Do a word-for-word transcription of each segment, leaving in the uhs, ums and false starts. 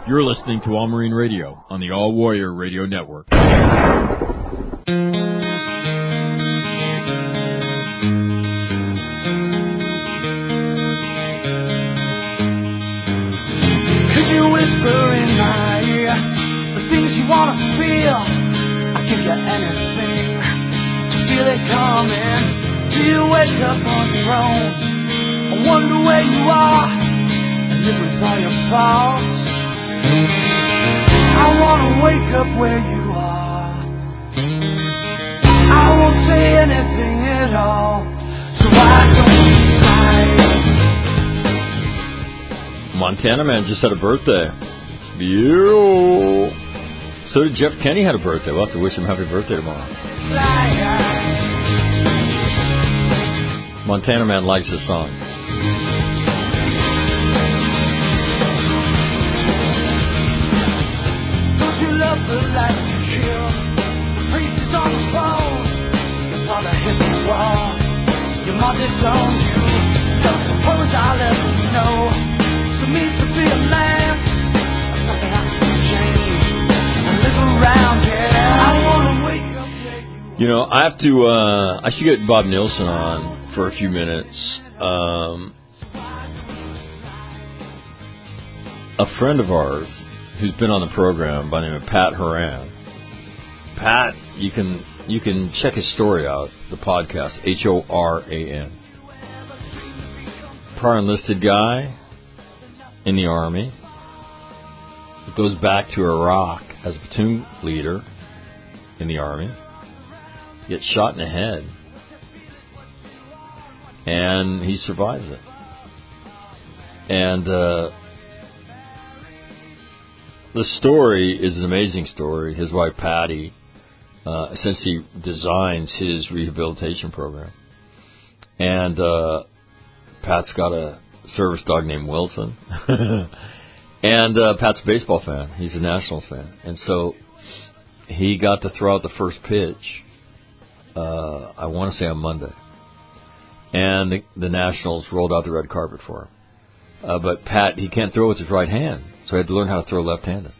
You're listening to All Marine Radio on the All Warrior Radio Network. Could you whisper in my ear the things you want to feel? I'll give you anything to feel it coming. Do you wake up on your own? I wonder where you are and live with all your faults. I wanna wake up where you are. I won't say anything at all, so I don't decide. Montana Man just had a birthday. Beautiful. So did Jeff Kenny had a birthday. We'll have to wish him happy birthday tomorrow. Montana Man likes this song. The light you kill, the priest is on the phone, your father hit the wall, your mother told you, don't suppose I'll ever know, to me to be a man, there's nothing I can change, and live around here, I wanna wake up there. You know, I have to, uh, I should get Bob Nielsen on for a few minutes. Um, a friend of ours who's been on the program by the name of Pat Horan. Pat, you can you can check his story out, the podcast, H O R A N. Prior enlisted guy in the Army. It goes back to Iraq as a platoon leader in the Army. Gets shot in the head. And he survives it. And, uh, the story is an amazing story. His wife, Patty, uh, essentially designs his rehabilitation program. And uh, Pat's got a service dog named Wilson. and uh, Pat's a baseball fan. He's a Nationals fan. And so he got to throw out the first pitch, uh, I want to say on Monday. And the, the Nationals rolled out the red carpet for him. Uh, but Pat, he can't throw with his right hand. So I had to learn how to throw left-handed.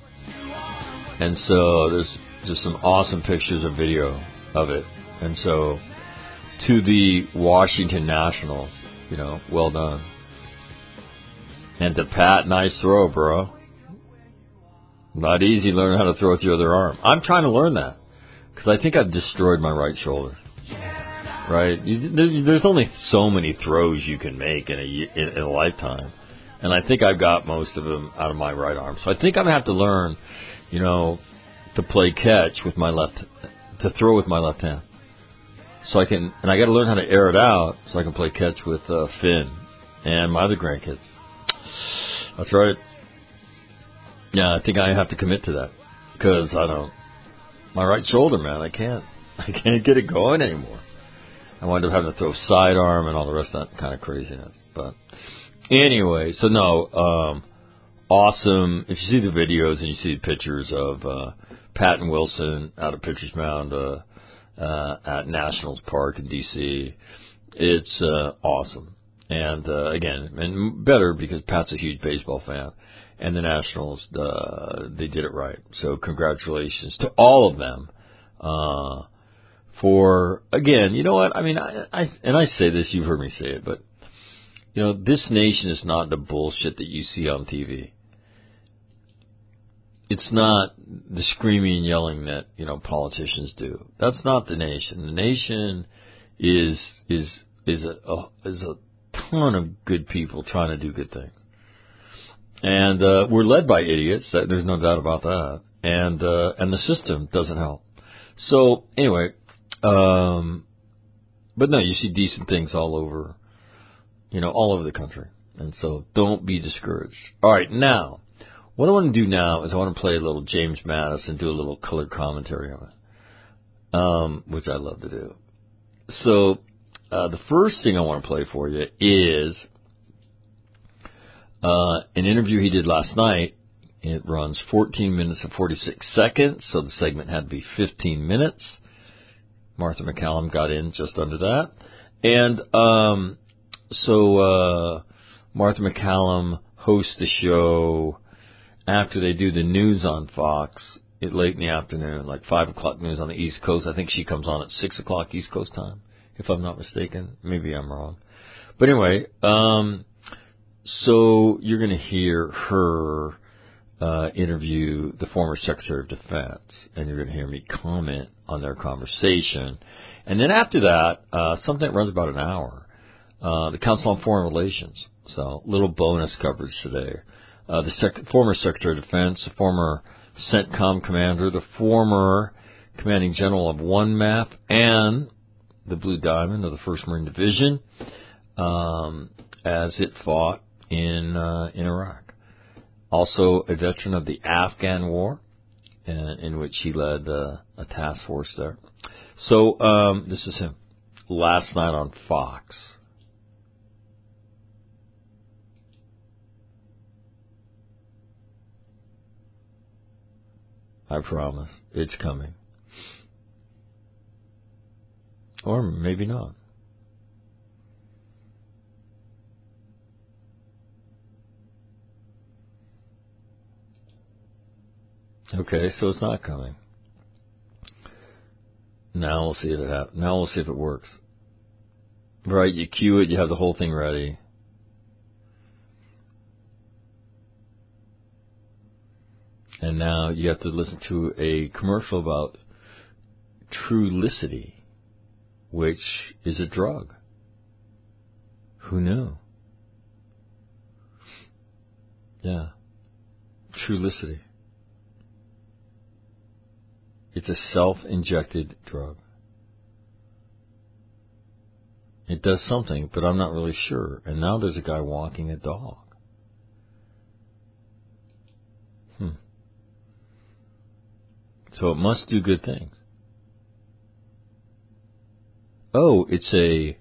And so there's just some awesome pictures of video of it. And so to the Washington Nationals, you know, well done. And to Pat, nice throw, bro. Not easy learning how to throw with your other arm. I'm trying to learn that because I think I've destroyed my right shoulder. Right? You, there's, there's only so many throws you can make in a, in, in a lifetime. And I think I've got most of them out of my right arm. So I think I'm going to have to learn, you know, to play catch with my left, to throw with my left hand. So I can, and I got to learn how to air it out so I can play catch with uh, Finn and my other grandkids. That's right. Yeah, I think I have to commit to that because I don't, my right shoulder, man, I can't, I can't get it going anymore. I wound up having to throw sidearm and all the rest of that kind of craziness, but. Anyway, so no, um, awesome. If you see the videos and you see the pictures of uh, Pat and Wilson out of Pitcher's Mound uh, uh, at Nationals Park in D C, it's uh, awesome. And uh, again, and better because Pat's a huge baseball fan, and the Nationals uh, they did it right. So congratulations to all of them. Uh, for again, you know what? I mean, I, I and I say this, you've heard me say it, but. You know, this nation is not the bullshit that you see on T V. It's not the screaming and yelling that, you know, politicians do. That's not the nation. The nation is is is a, a is a ton of good people trying to do good things. And uh, we're led by idiots. There's no doubt about that. And uh, and the system doesn't help. So anyway, um, but no, you see decent things all over. You know, all over the country. And so don't be discouraged. All right, now, what I want to do now is I want to play a little James Madison, do a little colored commentary on it, um, which I love to do. So uh, the first thing I want to play for you is uh, an interview he did last night. It runs fourteen minutes and forty-six seconds, so the segment had to be fifteen minutes. Martha MacCallum got in just under that. And um So uh, Martha MacCallum hosts the show after they do the news on Fox, it late in the afternoon, like five o'clock news on the East Coast. I think she comes on at six o'clock East Coast time, if I'm not mistaken. Maybe I'm wrong. But anyway, um, so you're going to hear her uh, interview the former Secretary of Defense, and you're going to hear me comment on their conversation. And then after that, uh, something that runs about an hour, uh, the Council on Foreign Relations. So little bonus coverage today. Uh, the sec- former Secretary of Defense, the former CENTCOM commander, the former commanding general of one M A F and the Blue Diamond of the first Marine Division, um, as it fought in uh, in Iraq. Also a veteran of the Afghan War, in, in which he led uh, a task force there. So um, this is him last night on Fox. I promise. It's coming. Or maybe not. Okay, so it's not coming. Now we'll see if it happens. Now we'll see if it works. Right, you cue it, you have the whole thing ready. And now you have to listen to a commercial about Trulicity, which is a drug. Who knew? Yeah. Trulicity. It's a self-injected drug. It does something, but I'm not really sure. And now there's a guy walking a dog. Hmm. So it must do good things. Oh, it's a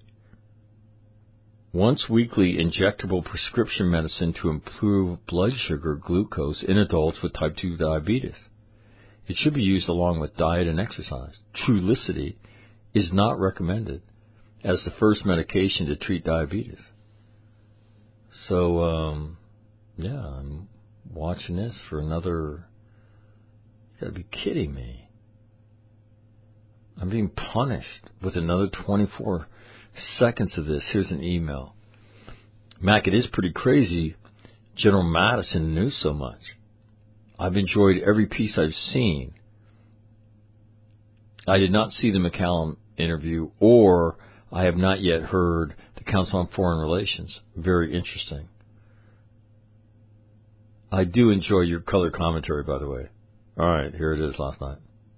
once weekly injectable prescription medicine to improve blood sugar glucose in adults with type two diabetes. It should be used along with diet and exercise. Trulicity is not recommended as the first medication to treat diabetes. So, um, yeah, I'm watching this for another... You gotta be kidding me. I'm being punished with another twenty-four seconds of this. Here's an email. Mac, it is pretty crazy General Madison knew so much. I've enjoyed every piece I've seen. I did not see the McCallum interview, or I have not yet heard the Council on Foreign Relations. Very interesting. I do enjoy your color commentary, by the way. All right, here it is last night.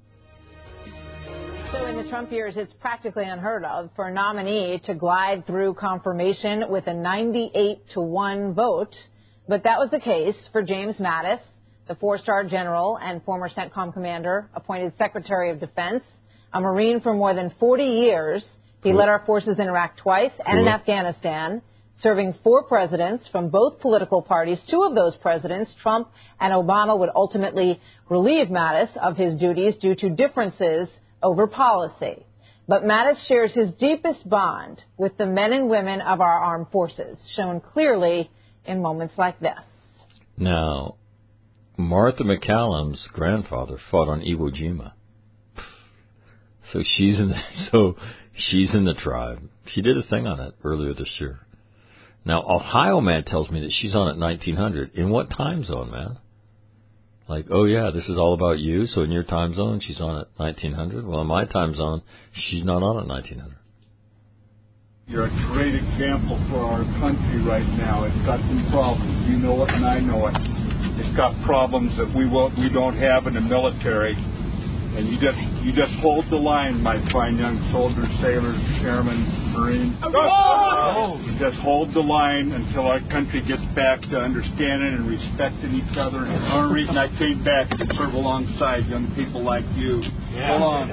So in the Trump years, it's practically unheard of for a nominee to glide through confirmation with a ninety-eight to one vote. But that was the case for James Mattis, the four-star general and former CENTCOM commander, appointed Secretary of Defense, a Marine for more than forty years. He cool. led our forces in Iraq twice and cool. in Afghanistan, serving four presidents from both political parties. Two of those presidents, Trump and Obama, would ultimately relieve Mattis of his duties due to differences over policy. But Mattis shares his deepest bond with the men and women of our armed forces, shown clearly in moments like this. Now, Martha McCallum's grandfather fought on Iwo Jima. So she's in the, so she's in the tribe. She did a thing on it earlier this year. Now, Ohio Man tells me that she's on at nineteen hundred. In what time zone, man? Like, oh, yeah, this is all about you, so in your time zone, she's on at nineteen hundred? Well, in my time zone, she's not on at nineteen hundred. You're a great example for our country right now. It's got some problems. You know it, and I know it. It's got problems that we won't, we don't have in the military. And you just you just hold the line, my fine young soldiers, sailors, airmen, Marines. Oh! You just hold the line until our country gets back to understanding and respecting each other. And the only reason I came back is to serve alongside young people like you. Yeah. Hold on.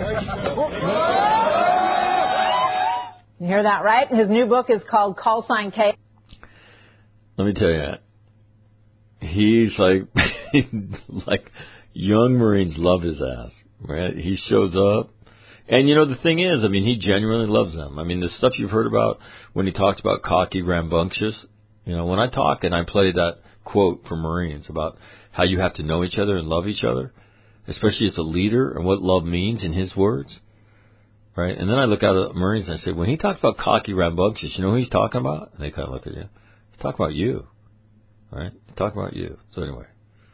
You hear that, right? His new book is called Call Sign K. Let me tell you, he's like, like young Marines love his ass. Right? He shows up. And, you know, the thing is, I mean, he genuinely loves them. I mean, the stuff you've heard about when he talks about cocky, rambunctious, you know, when I talk and I play that quote from Marines about how you have to know each other and love each other, especially as a leader, and what love means in his words, right? And then I look out at Marines and I say, when he talks about cocky, rambunctious, you know who he's talking about? And they kind of look at you. He's talking about you, right? He's talking about you. So anyway,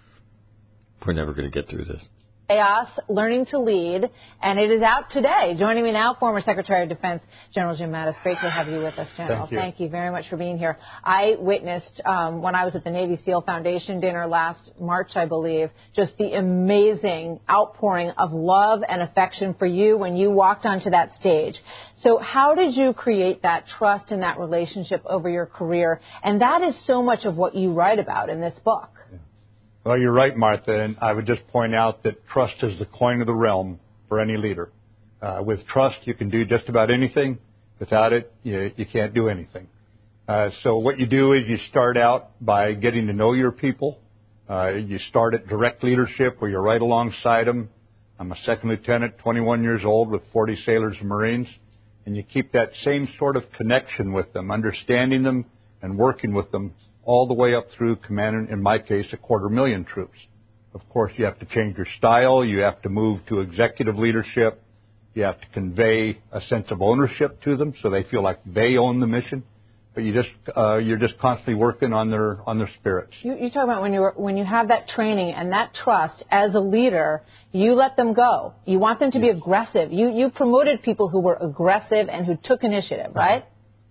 we're never going to get through this. Chaos, Learning to Lead, and it is out today. Joining me now, former Secretary of Defense General Jim Mattis. Great to have you with us, General. Thank you, Thank you very much for being here. I witnessed, um, when I was at the Navy SEAL Foundation dinner last March, I believe, just the amazing outpouring of love and affection for you when you walked onto that stage. So how did you create that trust and that relationship over your career? And that is so much of what you write about in this book. Well, you're right, Martha, and I would just point out that trust is the coin of the realm for any leader. Uh, with trust, you can do just about anything. Without it, you, you can't do anything. Uh, so what you do is you start out by getting to know your people. Uh, you start at direct leadership where you're right alongside them. I'm a second lieutenant, twenty-one years old with forty sailors and Marines, and you keep that same sort of connection with them, understanding them and working with them all the way up through commanding, in my case, a quarter million troops. Of course, you have to change your style. You have to move to executive leadership. You have to convey a sense of ownership to them so they feel like they own the mission. But you just, uh, you're just constantly working on their, on their spirits. You, you talk about when you when you have that training and that trust as a leader, you let them go. You want them to be aggressive. You, you promoted people who were aggressive and who took initiative, right?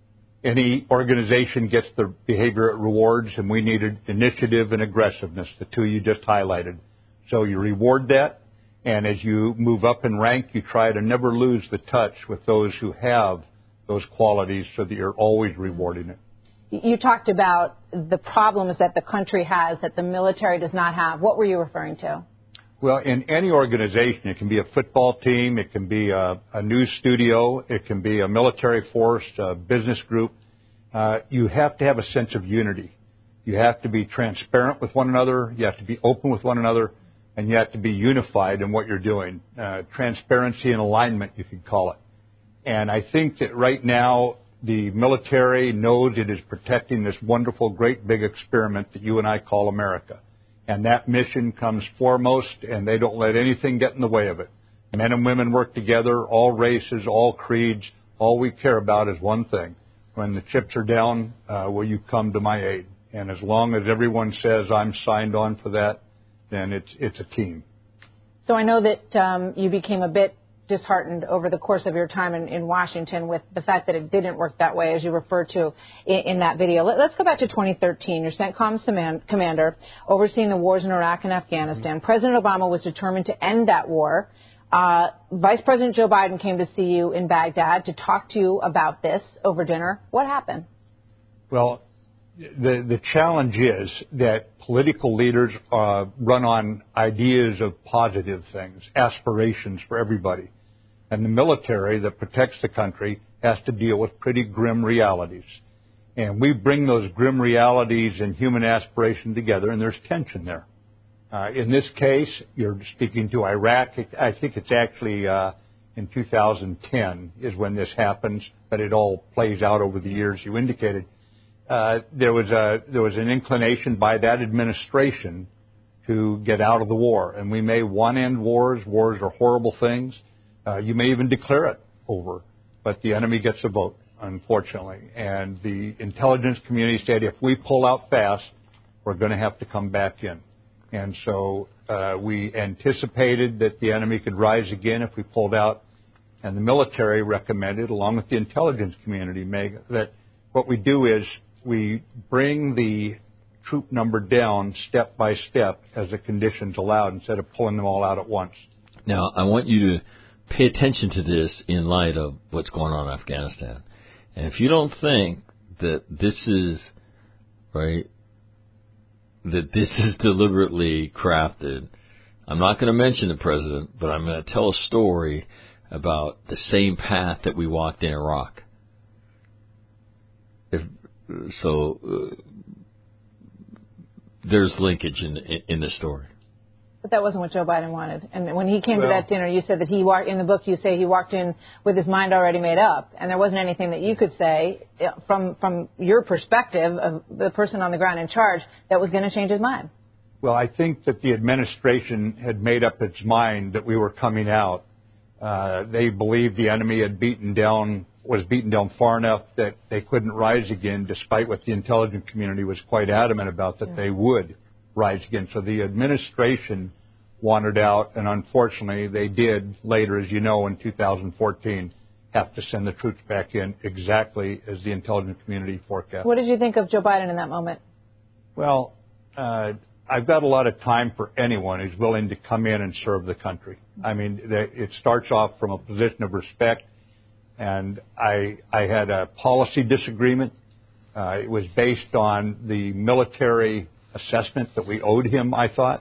Any organization gets the behavior it rewards, and we needed initiative and aggressiveness, the two you just highlighted. So you reward that, and as you move up in rank, you try to never lose the touch with those who have those qualities so that you're always rewarding it. You talked about the problems that the country has that the military does not have. What were you referring to? Well, in any organization, it can be a football team, it can be a, a news studio, it can be a military force, a business group. Uh, you have to have a sense of unity. You have to be transparent with one another, you have to be open with one another, and you have to be unified in what you're doing. Uh, transparency and alignment, you could call it. And I think that right now, the military knows it is protecting this wonderful, great, big experiment that you and I call America. And that mission comes foremost, and they don't let anything get in the way of it. Men and women work together, all races, all creeds. All we care about is one thing. When the chips are down, uh, will you come to my aid? And as long as everyone says I'm signed on for that, then it's it's a team. So I know that um, you became a bit disheartened over the course of your time in, in Washington with the fact that it didn't work that way, as you referred to in, in that video. Let, let's go back to twenty thirteen. You're CENTCOM's command, commander, overseeing the wars in Iraq and Afghanistan. Mm-hmm. President Obama was determined to end that war. Uh, Vice President Joe Biden came to see you in Baghdad to talk to you about this over dinner. What happened? Well, the the challenge is that political leaders uh, run on ideas of positive things, aspirations for everybody. And the military that protects the country has to deal with pretty grim realities. And we bring those grim realities and human aspiration together, and there's tension there. Uh, in this case, you're speaking to Iraq. I think it's actually uh, in two thousand ten is when this happens, but it all plays out over the years you indicated. Uh, there was a there was an inclination by that administration to get out of the war, and we may want to end wars. Wars are horrible things. Uh, you may even declare it over, but the enemy gets a vote, unfortunately. And the intelligence community said, if we pull out fast, we're going to have to come back in. And so uh, we anticipated that the enemy could rise again if we pulled out. And the military recommended, along with the intelligence community, Meg, that what we do is we bring the troop number down step by step as the conditions allowed instead of pulling them all out at once. Now, I want you to pay attention to this in light of what's going on in Afghanistan. And if you don't think that this is, right, that this is deliberately crafted, I'm not going to mention the president, but I'm going to tell a story about the same path that we walked in Iraq. If, so uh, there's linkage in, in in the story. But that wasn't what Joe Biden wanted. And when he came well, to that dinner, you said that he walked, in the book you say he walked in with his mind already made up. And there wasn't anything that you could say from, from your perspective of the person on the ground in charge that was going to change his mind. Well, I think that the administration had made up its mind that we were coming out. Uh, they believed the enemy had beaten down, was beaten down far enough that they couldn't rise again, despite what the intelligence community was quite adamant about, that yeah. they would rise again. So the administration wanted out, and unfortunately they did later, as you know, in two thousand fourteen, have to send the troops back in exactly as the intelligence community forecast. What did you think of Joe Biden in that moment? Well, uh, I've got a lot of time for anyone who's willing to come in and serve the country. I mean, it starts off from a position of respect, and I, I had a policy disagreement. Uh, it was based on the military assessment that we owed him, I thought.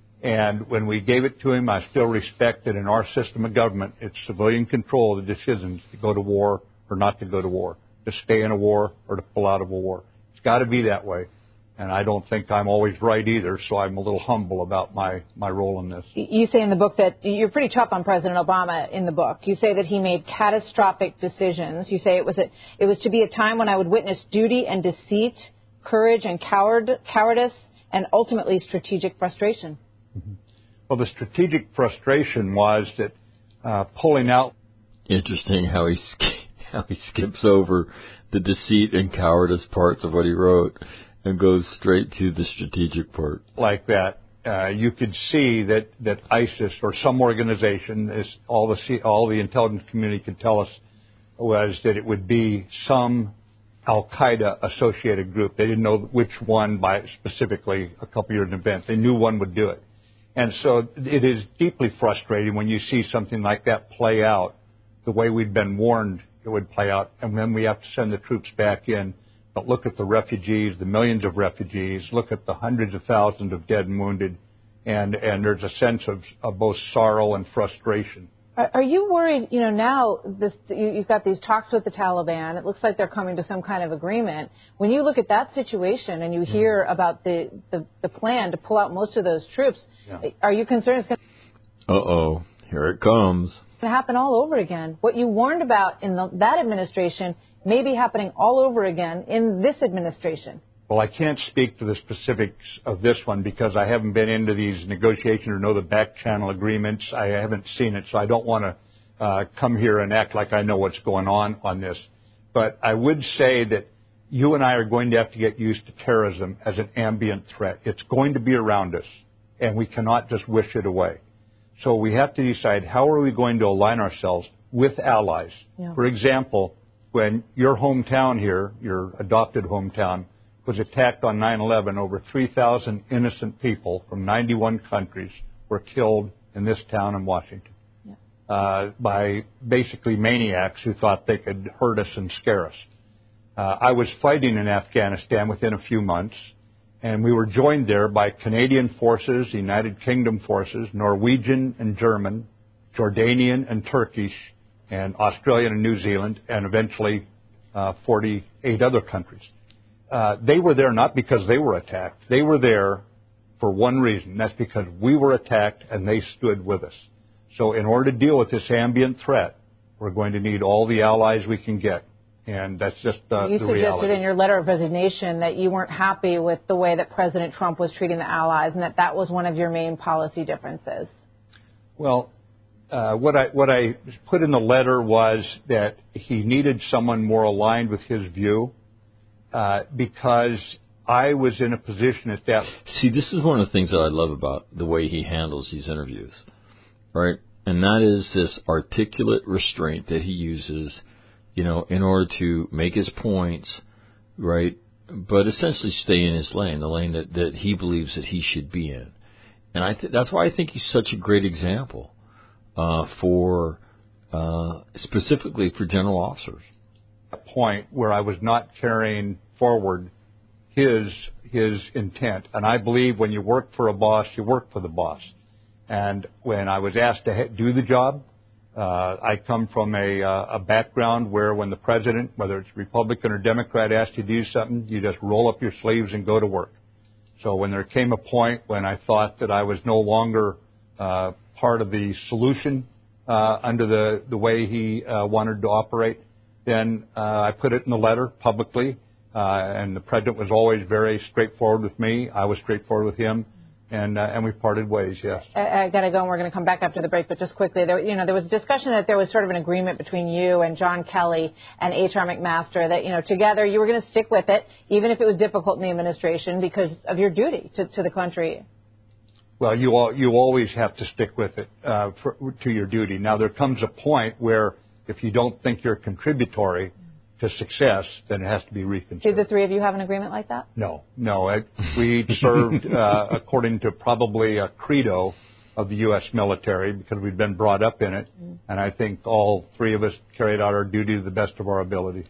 And when we gave it to him, I still respect that in our system of government, it's civilian control of the decisions to go to war or not to go to war, to stay in a war or to pull out of a war. It's got to be that way. And I don't think I'm always right either, so I'm a little humble about my, my role in this. You say in the book that you're pretty tough on President Obama in the book. You say that he made catastrophic decisions. You say it was a, it was to be a time when I would witness duty and deceit, courage and coward, cowardice, and ultimately strategic frustration. Mm-hmm. Well, the strategic frustration was that uh, pulling out. Interesting how he how he skips over the deceit and cowardice parts of what he wrote and goes straight to the strategic part. Like that, uh, you could see that, that ISIS or some organization, is all the all the intelligence community could tell us, was that it would be some Al-Qaeda associated group. They didn't know which one by specifically a couple years in advance. They knew one would do it. And so it is deeply frustrating when you see something like that play out the way we'd been warned it would play out, and then we have to send the troops back in. But look at the refugees, the millions of refugees. Look at the hundreds of thousands of dead and wounded, and, and there's a sense of, of both sorrow and frustration. Are, are you worried, you know, now this, you, you've got these talks with the Taliban. It looks like they're coming to some kind of agreement. When you look at that situation and you hear mm. about the, the, the plan to pull out most of those troops, yeah. are you concerned it's going to... Uh-oh, here it comes. It's going to happen all over again. What you warned about in the, that administration may be happening all over again in this administration. Well, I can't speak to the specifics of this one because I haven't been into these negotiations or know the back channel agreements. I haven't seen it, so I don't want to uh, come here and act like I know what's going on on this. But I would say that you and I are going to have to get used to terrorism as an ambient threat. It's going to be around us, and we cannot just wish it away. So we have to decide how are we going to align ourselves with allies. Yeah. For example, when your hometown here, your adopted hometown, was attacked on nine eleven, over three thousand innocent people from ninety-one countries were killed in this town in Washington yeah. uh, by basically maniacs who thought they could hurt us and scare us. Uh, I was fighting in Afghanistan within a few months, and we were joined there by Canadian forces, United Kingdom forces, Norwegian and German, Jordanian and Turkish, and Australian and New Zealand, and eventually uh, forty-eight other countries. Uh, they were there not because they were attacked. They were there for one reason. That's because we were attacked and they stood with us. So in order to deal with this ambient threat, we're going to need all the allies we can get. And that's just uh, you the reality. You suggested in your letter of resignation that you weren't happy with the way that President Trump was treating the allies and that that was one of your main policy differences. Well, uh, what I what I put in the letter was that he needed someone more aligned with his view uh, because I was in a position at that. See, this is one of the things that I love about the way he handles these interviews, right? And that is this articulate restraint that he uses, you know, in order to make his points, right, but essentially stay in his lane, the lane that, that he believes that he should be in. And I th- that's why I think he's such a great example uh, for, uh, specifically for general officers. A point where I was not carrying forward his his intent. And I believe when you work for a boss, you work for the boss. And when I was asked to ha- do the job, Uh, I come from a, uh, a background where when the president, whether it's Republican or Democrat, asks you to do something, you just roll up your sleeves and go to work. So when there came a point when I thought that I was no longer uh, part of the solution uh, under the, the way he uh, wanted to operate, then uh, I put it in the letter publicly, uh, and the president was always very straightforward with me. I was straightforward with him, and uh, and we parted ways. Yes. I, I got to go, and we're going to come back after the break. But just quickly, there, you know, there was a discussion that there was sort of an agreement between you and John Kelly and H R McMaster that, you know, together you were going to stick with it, even if it was difficult in the administration, because of your duty to, to the country. Well, you all, you always have to stick with it uh, for, to your duty. Now, there comes a point where if you don't think you're contributory to success, then it has to be reconsidered. Did the three of you have an agreement like that? No, no. I, we served uh, according to probably a credo of the U S military because we've been brought up in it, mm. and I think all three of us carried out our duty to the best of our ability.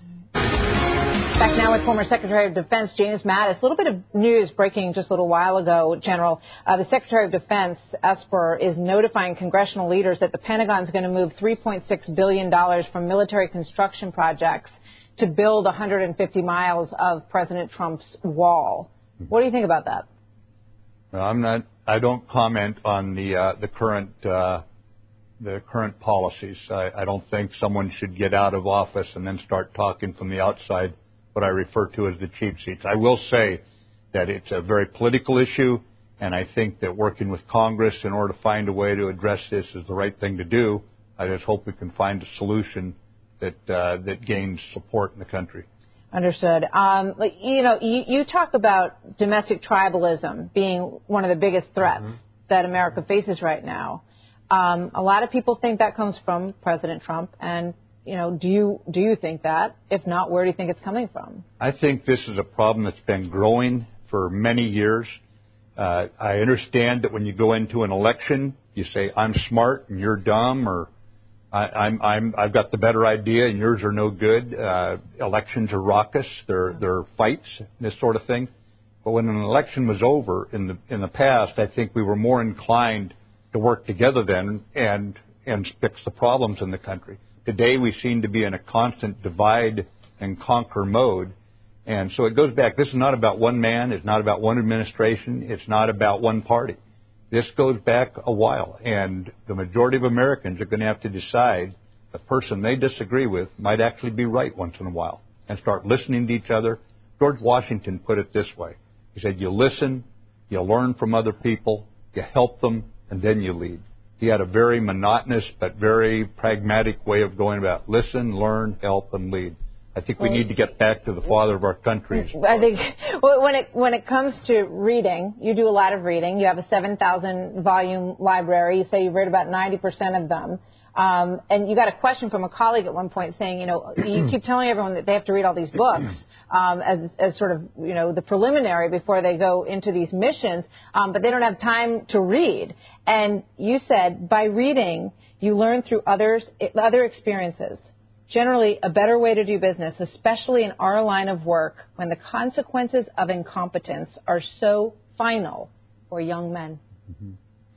Back now with former Secretary of Defense James Mattis. A little bit of news breaking just a little while ago, General. Uh, the Secretary of Defense, Esper, is notifying congressional leaders that the Pentagon is going to move three point six billion dollars from military construction projects to build one hundred fifty miles of President Trump's wall. What do you think about that? Well, I'm not. I don't comment on the uh, the current uh, the current policies. I, I don't think someone should get out of office and then start talking from the outside, what I refer to as the cheap seats. I will say that it's a very political issue, and I think that working with Congress in order to find a way to address this is the right thing to do. I just hope we can find a solution that uh, that gains support in the country. Understood. Um, like, you know, you, you talk about domestic tribalism being one of the biggest threats mm-hmm. that America faces right now. Um, a lot of people think that comes from President Trump, and you know, do you do you think that? If not, where do you think it's coming from? I think this is a problem that's been growing for many years. Uh, I understand that when you go into an election, you say, I'm smart and you're dumb, or I, I'm, I'm, I've got the better idea and yours are no good. Uh, elections are raucous. They're, they're fights, this sort of thing. But when an election was over in the in the past, I think we were more inclined to work together then and and fix the problems in the country. Today, we seem to be in a constant divide and conquer mode. And so it goes back. This is not about one man. It's not about one administration. It's not about one party. This goes back a while. And the majority of Americans are going to have to decide the person they disagree with might actually be right once in a while and start listening to each other. George Washington put it this way. He said, you listen, you learn from other people, you help them, and then you lead. He had a very monotonous but very pragmatic way of going about it. Listen, learn, help, and lead. I think we need to get back to the father of our country. I think when it when it comes to reading, you do a lot of reading. You have a seven thousand volume library. You say you've read about ninety percent of them. Um, and you got a question from a colleague at one point saying, you know, you keep telling everyone that they have to read all these books um, as, as sort of, you know, the preliminary before they go into these missions, um, but they don't have time to read. And you said by reading, you learn through others, other experiences. Generally, a better way to do business, especially in our line of work, when the consequences of incompetence are so final for young men. Mm-hmm.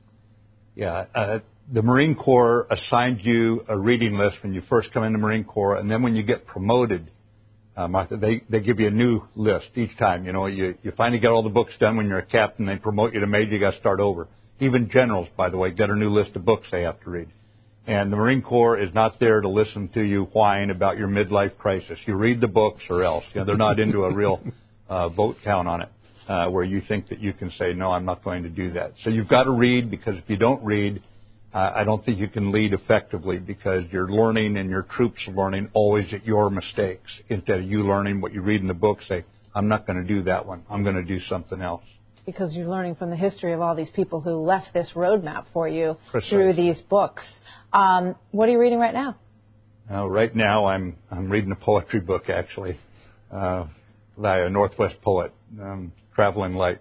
Yeah. Uh, the Marine Corps assigns you a reading list when you first come in the Marine Corps, and then when you get promoted, uh, Martha, they, they give you a new list each time. You know, you, you finally get all the books done when you're a captain. They promote you to major. You got to start over. Even generals, by the way, get a new list of books they have to read. And the Marine Corps is not there to listen to you whine about your midlife crisis. You read the books or else. You know, they're not into a real uh, vote count on it uh, where you think that you can say, no, I'm not going to do that. So you've got to read, because if you don't read, uh, I don't think you can lead effectively, because you're learning and your troops are learning always at your mistakes instead of you learning what you read in the book. Say, I'm not going to do that one. I'm going to do something else. Because you're learning from the history of all these people who left this roadmap for you Precisely. Through these books. Um, what are you reading right now? Uh, right now, I'm I'm reading a poetry book, actually, uh, by a Northwest poet, um, Traveling Light.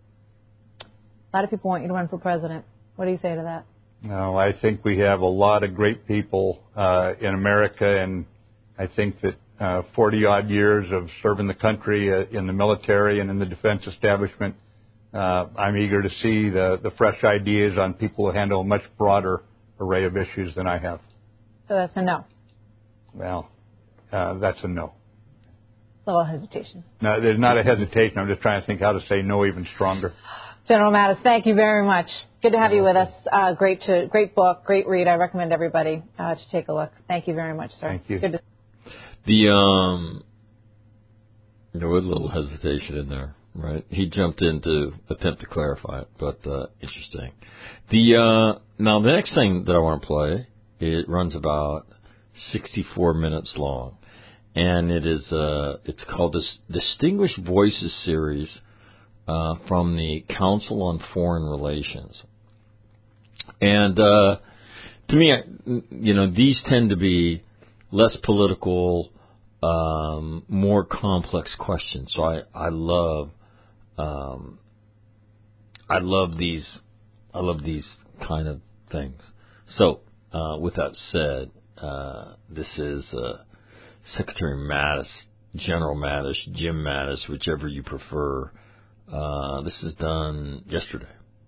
A lot of people want you to run for president. What do you say to that? No, I think we have a lot of great people uh, in America, and I think that uh, forty-odd years of serving the country uh, in the military and in the defense establishment, uh, I'm eager to see the, the fresh ideas on people who handle a much broader array of issues than I have. So that's a no. Well, uh, that's a no. little hesitation. No, there's not a hesitation. I'm just trying to think how to say no even stronger. General Mattis, thank you very much. Good to have you with us. Uh, great to great book, great read. I recommend everybody uh, to take a look. Thank you very much, sir. Thank you. Good to- The um, there was a little hesitation in there, right? He jumped in to attempt to clarify it, but uh, interesting. The uh, now the next thing that I want to play, it runs about sixty-four minutes long, and it is uh, it's called the Distinguished Voices series uh, from the Council on Foreign Relations. And uh, to me, you know, these tend to be less political, um, more complex questions. So I I love um, I love these I love these kind of things. So uh, with that said. Uh, this is uh, Secretary Mattis, General Mattis, Jim Mattis, whichever you prefer. Uh, this is done yesterday.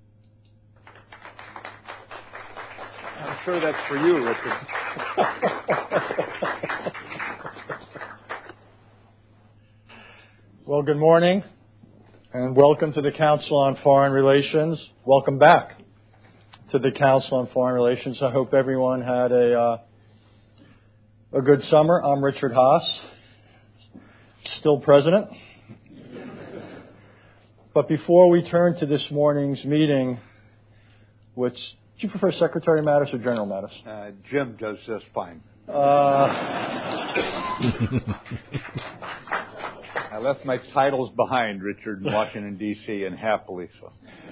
I'm sure that's for you, Richard. Well, good morning, and welcome to the Council on Foreign Relations. Welcome back to the Council on Foreign Relations. I hope everyone had a uh, A good summer. I'm Richard Haass, still president. But before we turn to this morning's meeting, which, do you prefer Secretary Mattis or General Mattis? Uh, Jim does just fine. Uh, I left my titles behind, Richard, in Washington, D C, and happily so.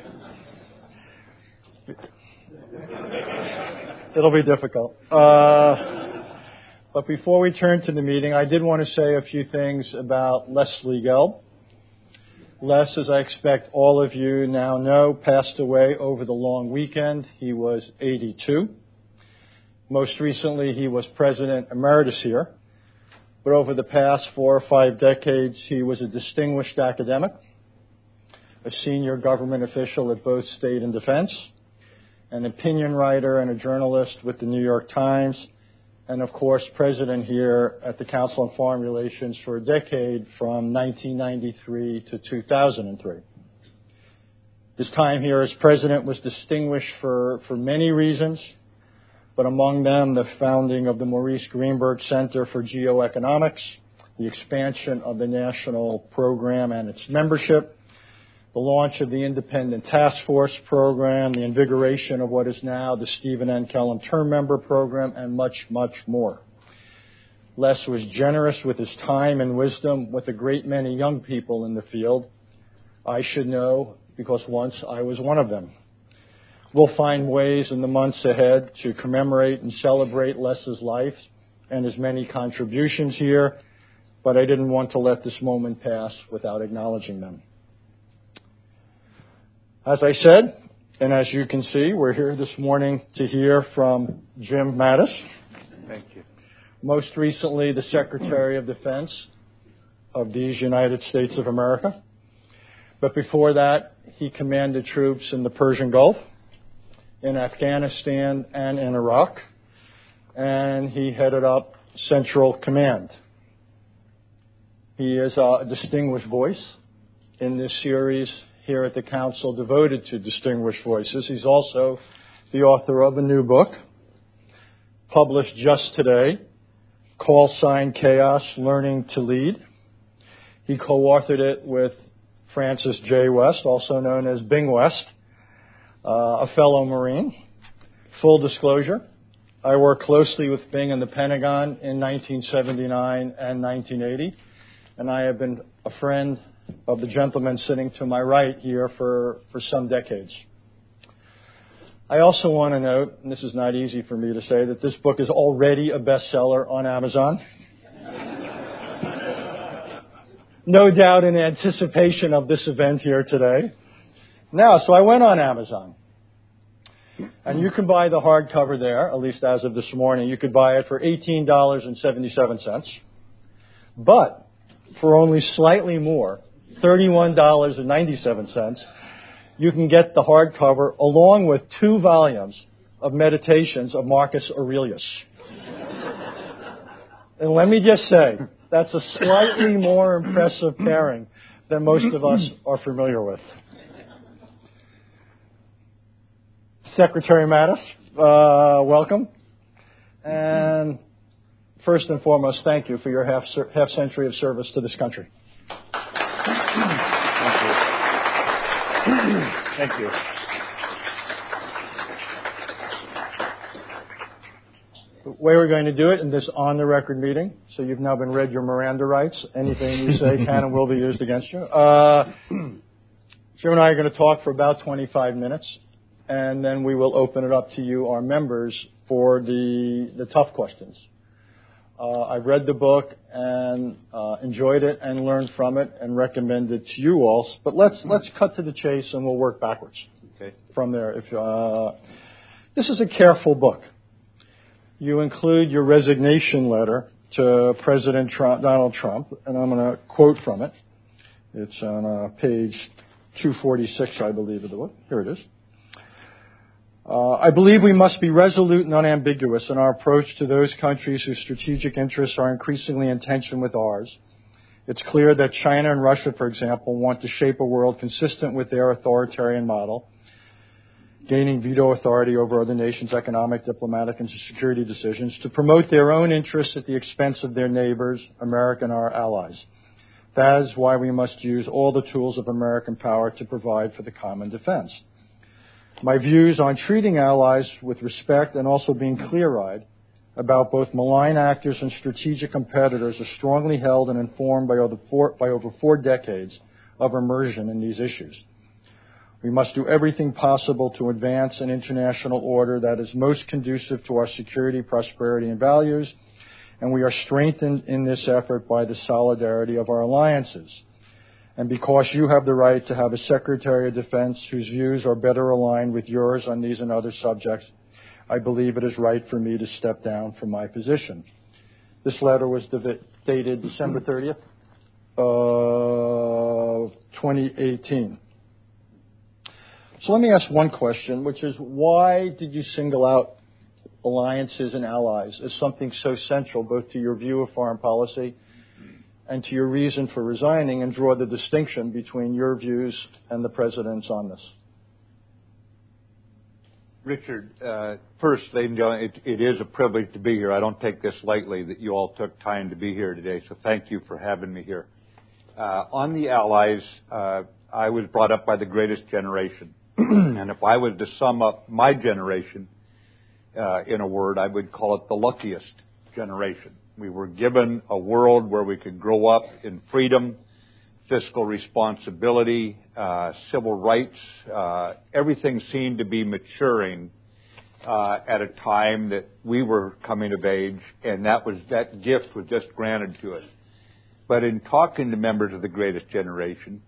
It'll be difficult. Uh, But before we turn to the meeting, I did want to say a few things about Leslie Gelb. Les, as I expect all of you now know, passed away over the long weekend. He was eighty-two. Most recently, he was President Emeritus here. But over the past four or five decades, he was a distinguished academic, a senior government official at both State and Defense, an opinion writer and a journalist with the New York Times, and, of course, president here at the Council on Foreign Relations for a decade from nineteen ninety-three to two thousand three. His time here as president was distinguished for, for many reasons, but among them the founding of the Maurice Greenberg Center for Geoeconomics, the expansion of the national program and its membership, the launch of the Independent Task Force program, the invigoration of what is now the Stephen N. Kellum Term Member program, and much, much more. Les was generous with his time and wisdom with a great many young people in the field. I should know because once I was one of them. We'll find ways in the months ahead to commemorate and celebrate Les's life and his many contributions here, but I didn't want to let this moment pass without acknowledging them. As I said, and as you can see, we're here this morning to hear from Jim Mattis. Thank you. Most recently, the Secretary of Defense of these United States of America. But before that, he commanded troops in the Persian Gulf, in Afghanistan, and in Iraq. And he headed up Central Command. He is a distinguished voice in this series here at the Council devoted to distinguished voices. He's also the author of a new book, published just today, Call Sign Chaos, Learning to Lead. He co-authored it with Francis J. West, also known as Bing West, uh, a fellow Marine. Full disclosure, I worked closely with Bing in the Pentagon in nineteen seventy-nine and nineteen eighty, and I have been a friend of the gentleman sitting to my right here for, for some decades. I also want to note, and this is not easy for me to say, that this book is already a bestseller on Amazon. No doubt in anticipation of this event here today. Now, so I went on Amazon. And you can buy the hardcover there, at least as of this morning. You could buy it for eighteen dollars and seventy-seven cents. But for only slightly more, thirty-one dollars and ninety-seven cents, you can get the hardcover along with two volumes of meditations of Marcus Aurelius. And let me just say, That's a slightly more impressive pairing than most of us are familiar with. Secretary Mattis, uh, welcome. And first and foremost, thank you for your half, half century of service to this country. Thank you. Thank you. The way we're going to do it in this on-the-record meeting, so you've now been read your Miranda rights. Anything you say can and will be used against you. Uh, Jim and I are going to talk for about twenty-five minutes, and then we will open it up to you, our members, for the the tough questions. Uh, I've read the book and uh, enjoyed it and learned from it and recommend it to you all. But let's let's cut to the chase and we'll work backwards okay. from there. If uh, this is a careful book. You include your resignation letter to President Trump, Donald Trump, and I'm going to quote from it. It's on uh, page two forty-six, I believe, of the book. Here it is. Uh, I believe we must be resolute and unambiguous in our approach to those countries whose strategic interests are increasingly in tension with ours. It's clear that China and Russia, for example, want to shape a world consistent with their authoritarian model, gaining veto authority over other nations' economic, diplomatic, and security decisions to promote their own interests at the expense of their neighbors, America, and our allies. That is why we must use all the tools of American power to provide for the common defense. My views on treating allies with respect and also being clear-eyed about both malign actors and strategic competitors are strongly held and informed by over four, by over four decades of immersion in these issues. We must do everything possible to advance an international order that is most conducive to our security, prosperity, and values, and we are strengthened in this effort by the solidarity of our alliances. And because you have the right to have a Secretary of Defense whose views are better aligned with yours on these and other subjects, I believe it is right for me to step down from my position. This letter was dated December thirtieth, uh, twenty eighteen. So let me ask one question, which is, why did you single out alliances and allies as something so central both to your view of foreign policy and to your reason for resigning, and draw the distinction between your views and the President's on this? Richard, uh, first, ladies and gentlemen, it, it is a privilege to be here. I don't take this lightly that you all took time to be here today, so thank you for having me here. Uh, on the allies, uh, I was brought up by the greatest generation. And if I was to sum up my generation uh, in a word, I would call it the luckiest generation. We were given a world where we could grow up in freedom, fiscal responsibility, uh, civil rights. Uh, everything seemed to be maturing uh, at a time that we were coming of age, and that was that gift was just granted to us. But in talking to members of the greatest generation,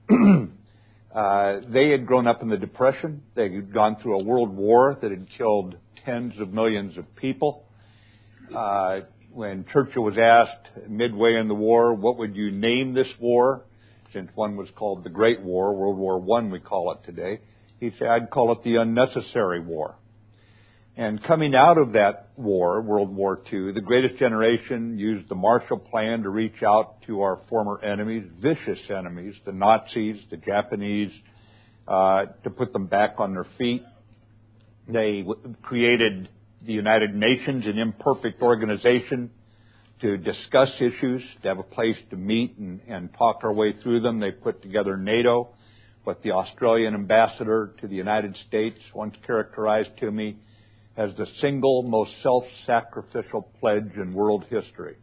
uh, they had grown up in the Depression. They had gone through a world war that had killed tens of millions of people. Uh, when Churchill was asked midway in the war, what would you name this war? Since one was called the Great War, World War One we call it today, he said, I'd call it the unnecessary war. And coming out of that war, World War Two, the greatest generation used the Marshall Plan to reach out to our former enemies, vicious enemies, the Nazis, the Japanese, uh, to put them back on their feet. They w- created the United Nations, an imperfect organization, to discuss issues, to have a place to meet and, and talk our way through them. They put together NATO, what the Australian ambassador to the United States once characterized to me as the single most self-sacrificial pledge in world history.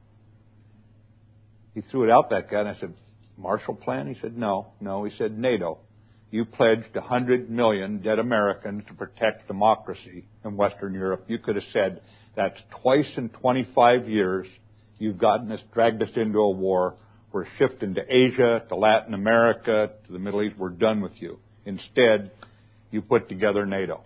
He threw it out, that guy, and I said, Marshall Plan? He said, no, no. He said, NATO. You pledged one hundred million dead Americans to protect democracy in Western Europe. You could have said, that's twice in twenty-five years you've gotten us, dragged us into a war. We're shifting to Asia, to Latin America, to the Middle East. We're done with you. Instead, you put together NATO.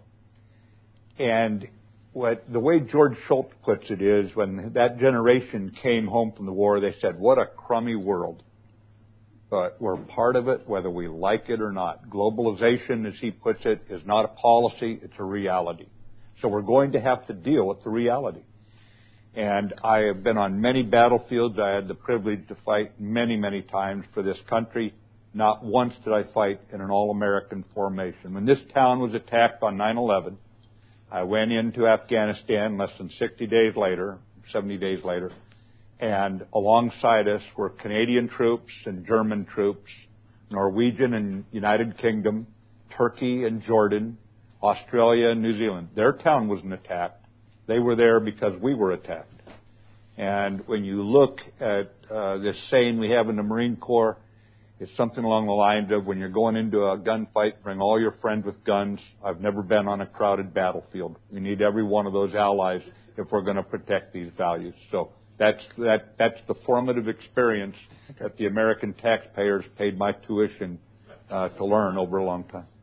And what the way George Shultz puts it is, when that generation came home from the war, they said, what a crummy world. But we're part of it, whether we like it or not. Globalization, as he puts it, is not a policy, it's a reality. So we're going to have to deal with the reality. And I have been on many battlefields. I had the privilege to fight many, many times for this country. Not once did I fight in an all-American formation. When this town was attacked on nine eleven, I went into Afghanistan less than sixty days later, seventy days later, and alongside us were Canadian troops and German troops, Norwegian and United Kingdom, Turkey and Jordan, Australia and New Zealand. Their town wasn't attacked. They were there because we were attacked. And when you look at uh, this saying we have in the Marine Corps, it's something along the lines of, when you're going into a gunfight, bring all your friends with guns. I've never been on a crowded battlefield. We need every one of those allies if we're going to protect these values. So that's that that's the formative experience that the American taxpayers paid my tuition uh, to learn over a long time.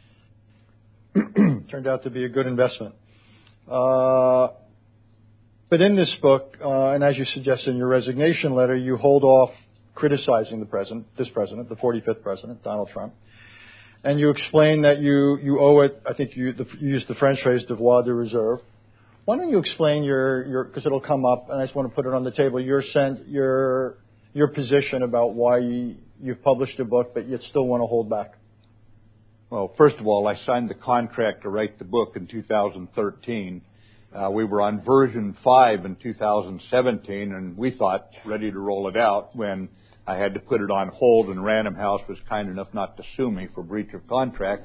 Turned out to be a good investment. Uh, but in this book, uh, and as you suggested in your resignation letter, you hold off criticizing the president, this president, the forty-fifth president, Donald Trump, and you explain that you, you owe it, I think you, the, you used the French phrase, devoir de reserve. Why don't you explain your, your, because it'll come up, and I just want to put it on the table, your, sent, your, your position about why you, you've published a book, but yet still want to hold back. Well, first of all, I signed the contract to write the book in two thousand thirteen. Uh, we were on version five in two thousand seventeen, and we thought ready to roll it out when I had to put it on hold, and Random House was kind enough not to sue me for breach of contract.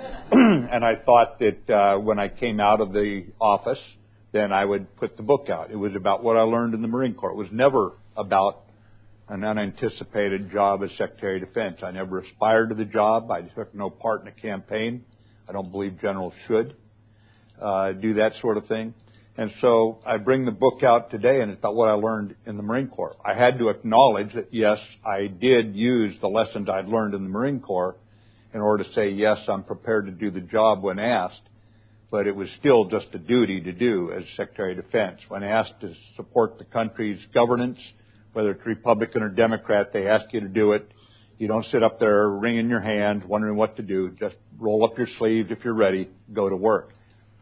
And I thought that uh, when I came out of the office, then I would put the book out. It was about what I learned in the Marine Corps. It was never about an unanticipated job as Secretary of Defense. I never aspired to the job. I took no part in a campaign. I don't believe generals should uh, do that sort of thing. And so I bring the book out today, and it's about what I learned in the Marine Corps. I had to acknowledge that, yes, I did use the lessons I'd learned in the Marine Corps in order to say, yes, I'm prepared to do the job when asked. But it was still just a duty to do as Secretary of Defense. When asked to support the country's governance, whether it's Republican or Democrat, they ask you to do it. You don't sit up there wringing your hands, wondering what to do. Just roll up your sleeves if you're ready, go to work.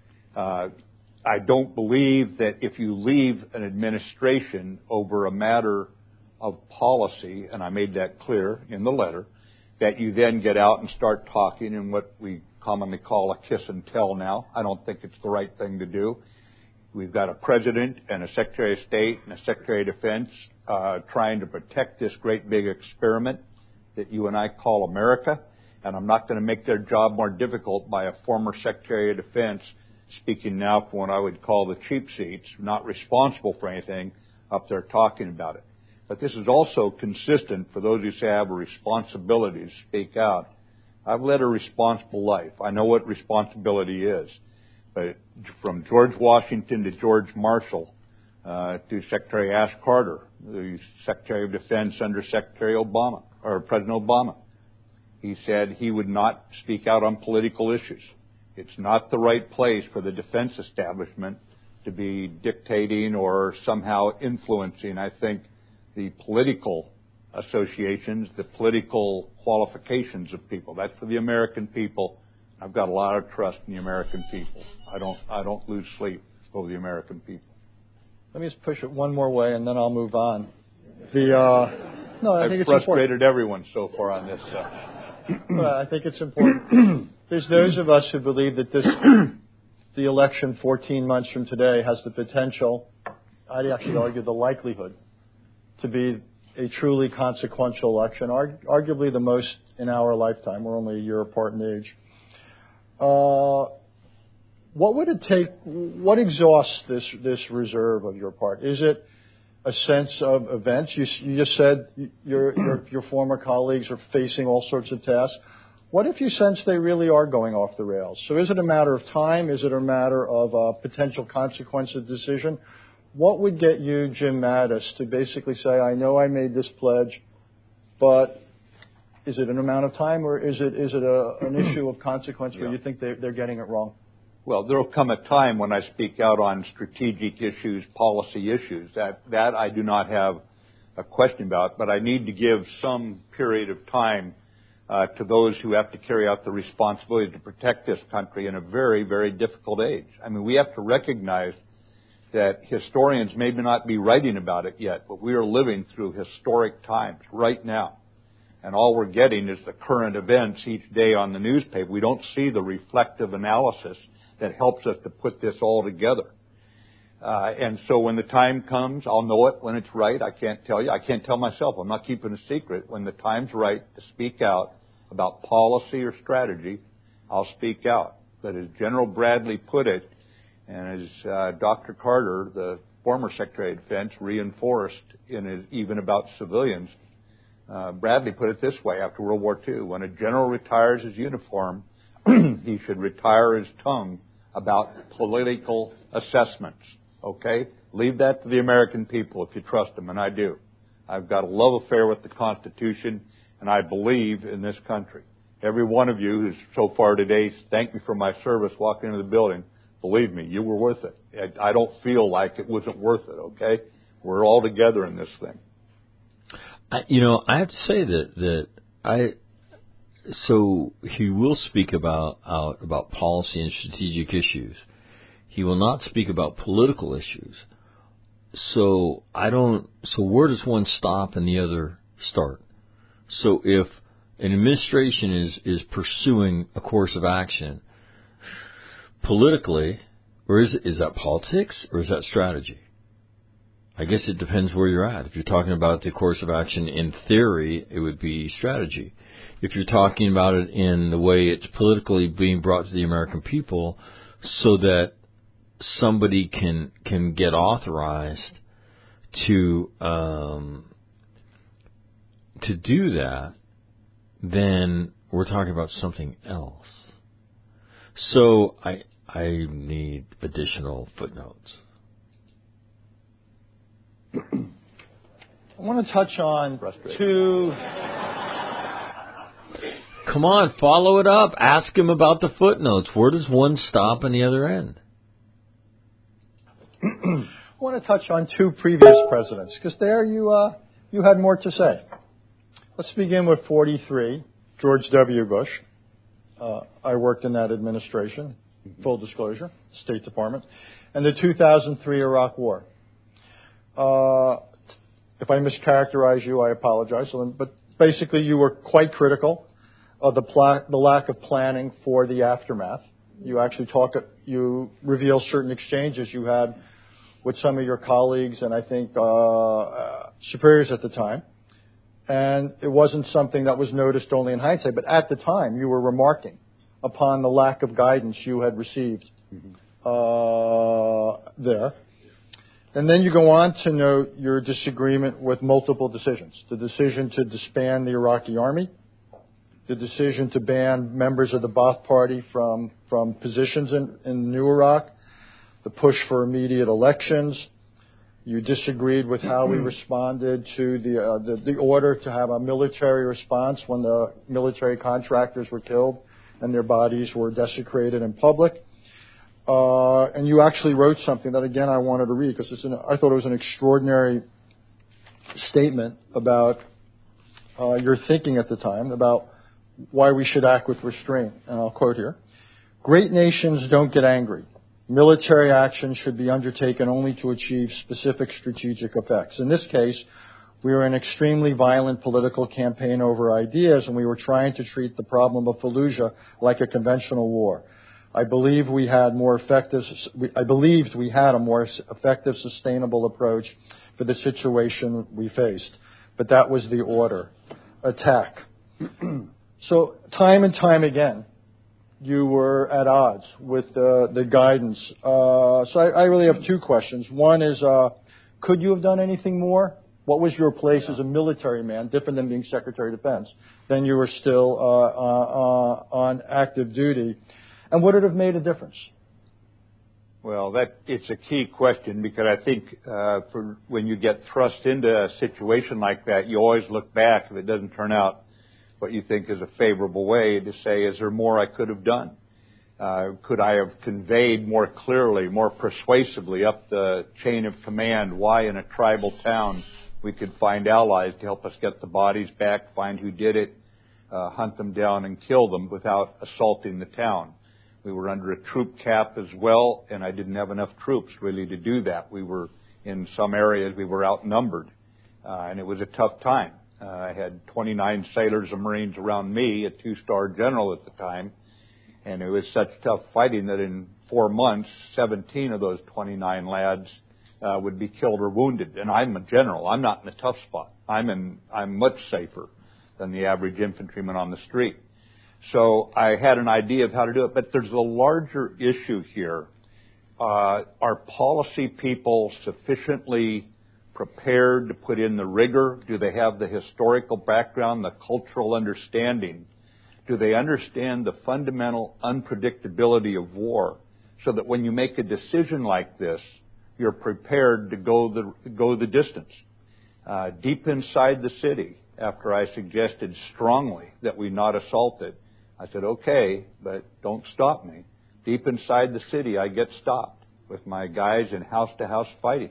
Uh, I don't believe that if you leave an administration over a matter of policy, and I made that clear in the letter, that you then get out and start talking in what we commonly call a kiss and tell now. I don't think it's the right thing to do. We've got a president and a Secretary of State and a Secretary of Defense uh, trying to protect this great big experiment that you and I call America, and I'm not going to make their job more difficult by a former Secretary of Defense speaking now for what I would call the cheap seats, not responsible for anything, up there talking about it. But this is also consistent for those who say I have a responsibility to speak out. I've led a responsible life. I know what responsibility is. But from George Washington to George Marshall uh, to Secretary Ash Carter, the Secretary of Defense under Secretary Obama, or President Obama, he said he would not speak out on political issues. It's not the right place for the defense establishment to be dictating or somehow influencing, I think, the political associations, the political qualifications of people. That's for the American people. I've got a lot of trust in the American people. I don't I don't lose sleep over the American people. Let me just push it one more way, and then I'll move on. The uh, no, I I've think it's frustrated important. everyone so far on this. Uh, Well, I think it's important. There's those of us who believe that this, the election fourteen months from today has the potential, I'd actually argue the likelihood, to be a truly consequential election, arg- arguably the most in our lifetime. We're only a year apart in age. Uh, what would it take, what exhausts this, this reserve of your part? Is it a sense of events? You, you just said your, your, your former colleagues are facing all sorts of tasks. What if you sense they really are going off the rails? So is it a matter of time? Is it a matter of uh, potential consequence of decision? What would get you, Jim Mattis, to basically say, I know I made this pledge, but is it an amount of time, or is it is it a, an issue of consequence where yeah. you think they, they're getting it wrong? Well, there will come a time when I speak out on strategic issues, policy issues. That that I do not have a question about, but I need to give some period of time uh, to those who have to carry out the responsibility to protect this country in a very, very difficult age. I mean, we have to recognize that historians may not be writing about it yet, but we are living through historic times right now. And all we're getting is the current events each day on the newspaper. We don't see the reflective analysis that helps us to put this all together. Uh, and so when the time comes, I'll know it when it's right. I can't tell you. I can't tell myself. I'm not keeping a secret. When the time's right to speak out about policy or strategy, I'll speak out. But as General Bradley put it, and as uh, Doctor Carter, the former Secretary of Defense, reinforced in his, even about civilians, uh, Bradley put it this way after World War Two: when a general retires his uniform, he should retire his tongue about political assessments. Okay? Leave that to the American people if you trust them, and I do. I've got a love affair with the Constitution, and I believe in this country. Every one of you who's so far today thanked me for my service walking into the building, believe me, you were worth it. I don't feel like it wasn't worth it, okay? We're all together in this thing. I, you know, I have to say that, that I, so he will speak about, out about policy and strategic issues. He will not speak about political issues. So I don't, so where does one stop and the other start? So if an administration is, is pursuing a course of action politically, or is, is that politics or is that strategy? I guess it depends where you're at. If you're talking about the course of action in theory, it would be strategy. If you're talking about it in the way it's politically being brought to the American people so that somebody can can get authorized to um, to do that, then we're talking about something else. So I I need additional footnotes. I want to touch on two. Come on, follow it up. Ask him about the footnotes. Where does one stop and the other end? I want to touch on two previous presidents, because there you uh, you had more to say. Let's begin with forty-three, George W. Bush. Uh, I worked in that administration, full disclosure, State Department, and the two thousand three Iraq War. Uh, if I mischaracterize you, I apologize. But basically, you were quite critical of the, pla- the lack of planning for the aftermath. You actually talk, you reveal certain exchanges you had with some of your colleagues and I think uh, uh, superiors at the time. And it wasn't something that was noticed only in hindsight, but at the time you were remarking upon the lack of guidance you had received mm-hmm. uh, there. And then you go on to note your disagreement with multiple decisions. The decision to disband the Iraqi army, the decision to ban members of the Ba'ath Party from, from positions in, in New Iraq, the push for immediate elections. You disagreed with how we responded to the, uh, the the order to have a military response when the military contractors were killed and their bodies were desecrated in public. Uh, and you actually wrote something that, again, I wanted to read because it's an, I thought it was an extraordinary statement about uh, your thinking at the time about why we should act with restraint. And I'll quote here. Great nations don't get angry. Military action should be undertaken only to achieve specific strategic effects. In this case, we were in an extremely violent political campaign over ideas, and we were trying to treat the problem of Fallujah like a conventional war. I believe we had more effective. I believed we had a more effective, sustainable approach for the situation we faced, but that was the order: attack. So, time and time again, you were at odds with uh, the guidance. Uh, so I, I really have two questions. One is, uh, could you have done anything more? What was your place as a military man, different than being Secretary of Defense? Then you were still uh, uh, uh, on active duty. And would it have made a difference? Well, that it's a key question because I think uh, for when you get thrust into a situation like that, you always look back if it doesn't turn out what you think is a favorable way to say, is there more I could have done? Uh, could I have conveyed more clearly, more persuasively up the chain of command why in a tribal town we could find allies to help us get the bodies back, find who did it, uh, hunt them down and kill them without assaulting the town? We were under a troop cap as well, and I didn't have enough troops really to do that. We were, in some areas, we were outnumbered, uh, and it was a tough time. Uh, I had twenty-nine sailors and Marines around me, a two-star general at the time, and it was such tough fighting that in four months, seventeen of those twenty-nine lads uh, would be killed or wounded. And I'm a general. I'm not in a tough spot. I'm in. I'm much safer than the average infantryman on the street. So I had an idea of how to do it. But there's a larger issue here. Uh, are policy people sufficiently prepared to put in the rigor? Do they have the historical background, the cultural understanding? Do they understand the fundamental unpredictability of war so that when you make a decision like this, you're prepared to go the, go the distance? Uh, deep inside the city, after I suggested strongly that we not assault it, I said, okay, but don't stop me. Deep inside the city, I get stopped with my guys in house-to-house fighting.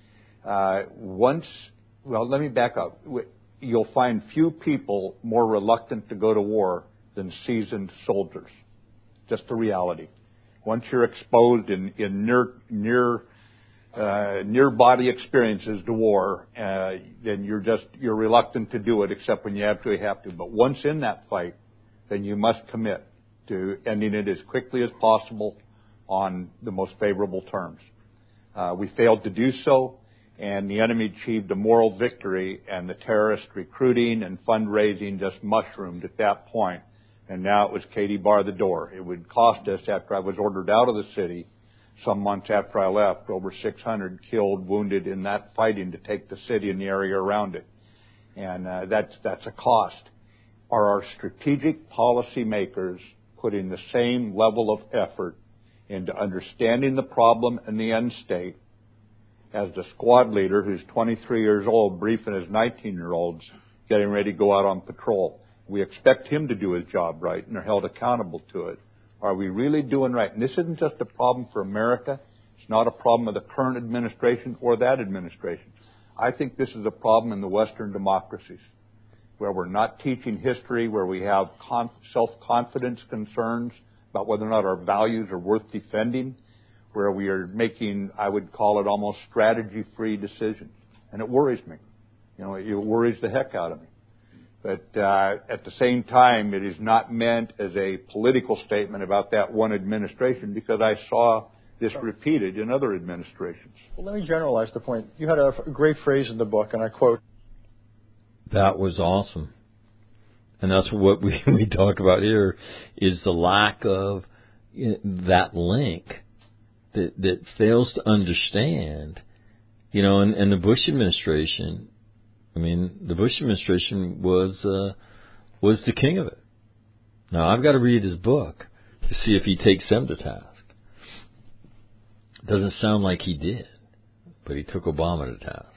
Uh, once, well, let me back up. You'll find few people more reluctant to go to war than seasoned soldiers. Just the reality. Once you're exposed in, in near near uh, near body experiences to war, uh, then you're just you're reluctant to do it, except when you absolutely have to. But once in that fight, then you must commit to ending it as quickly as possible on the most favorable terms. Uh, we failed to do so. And the enemy achieved a moral victory, and the terrorist recruiting and fundraising just mushroomed at that point. And now it was Katie bar the door. It would cost us, after I was ordered out of the city, some months after I left, over six hundred killed, wounded in that fighting to take the city and the area around it. And uh, that's that's a cost. Are our strategic policy makers putting the same level of effort into understanding the problem and the end state as the squad leader, who's twenty-three years old, briefing his nineteen-year-olds getting ready to go out on patrol? We expect him to do his job right, and are held accountable to it. Are we really doing right? And this isn't just a problem for America. It's not a problem of the current administration or that administration. I think this is a problem in the Western democracies, where we're not teaching history, where we have conf- self-confidence concerns about whether or not our values are worth defending, where we are making, I would call it almost strategy-free decisions. And it worries me. You know, it worries the heck out of me. But uh, at the same time, it is not meant as a political statement about that one administration, because I saw this repeated in other administrations. Well, let me generalize the point. You had a great phrase in the book, and I quote, "That was awesome." And that's what we, we talk about here, is the lack of that link that, that fails to understand, you know, and, and the Bush administration, I mean, the Bush administration was uh, was the king of it. Now, I've got to read his book to see if he takes them to task. Doesn't sound like he did, but he took Obama to task.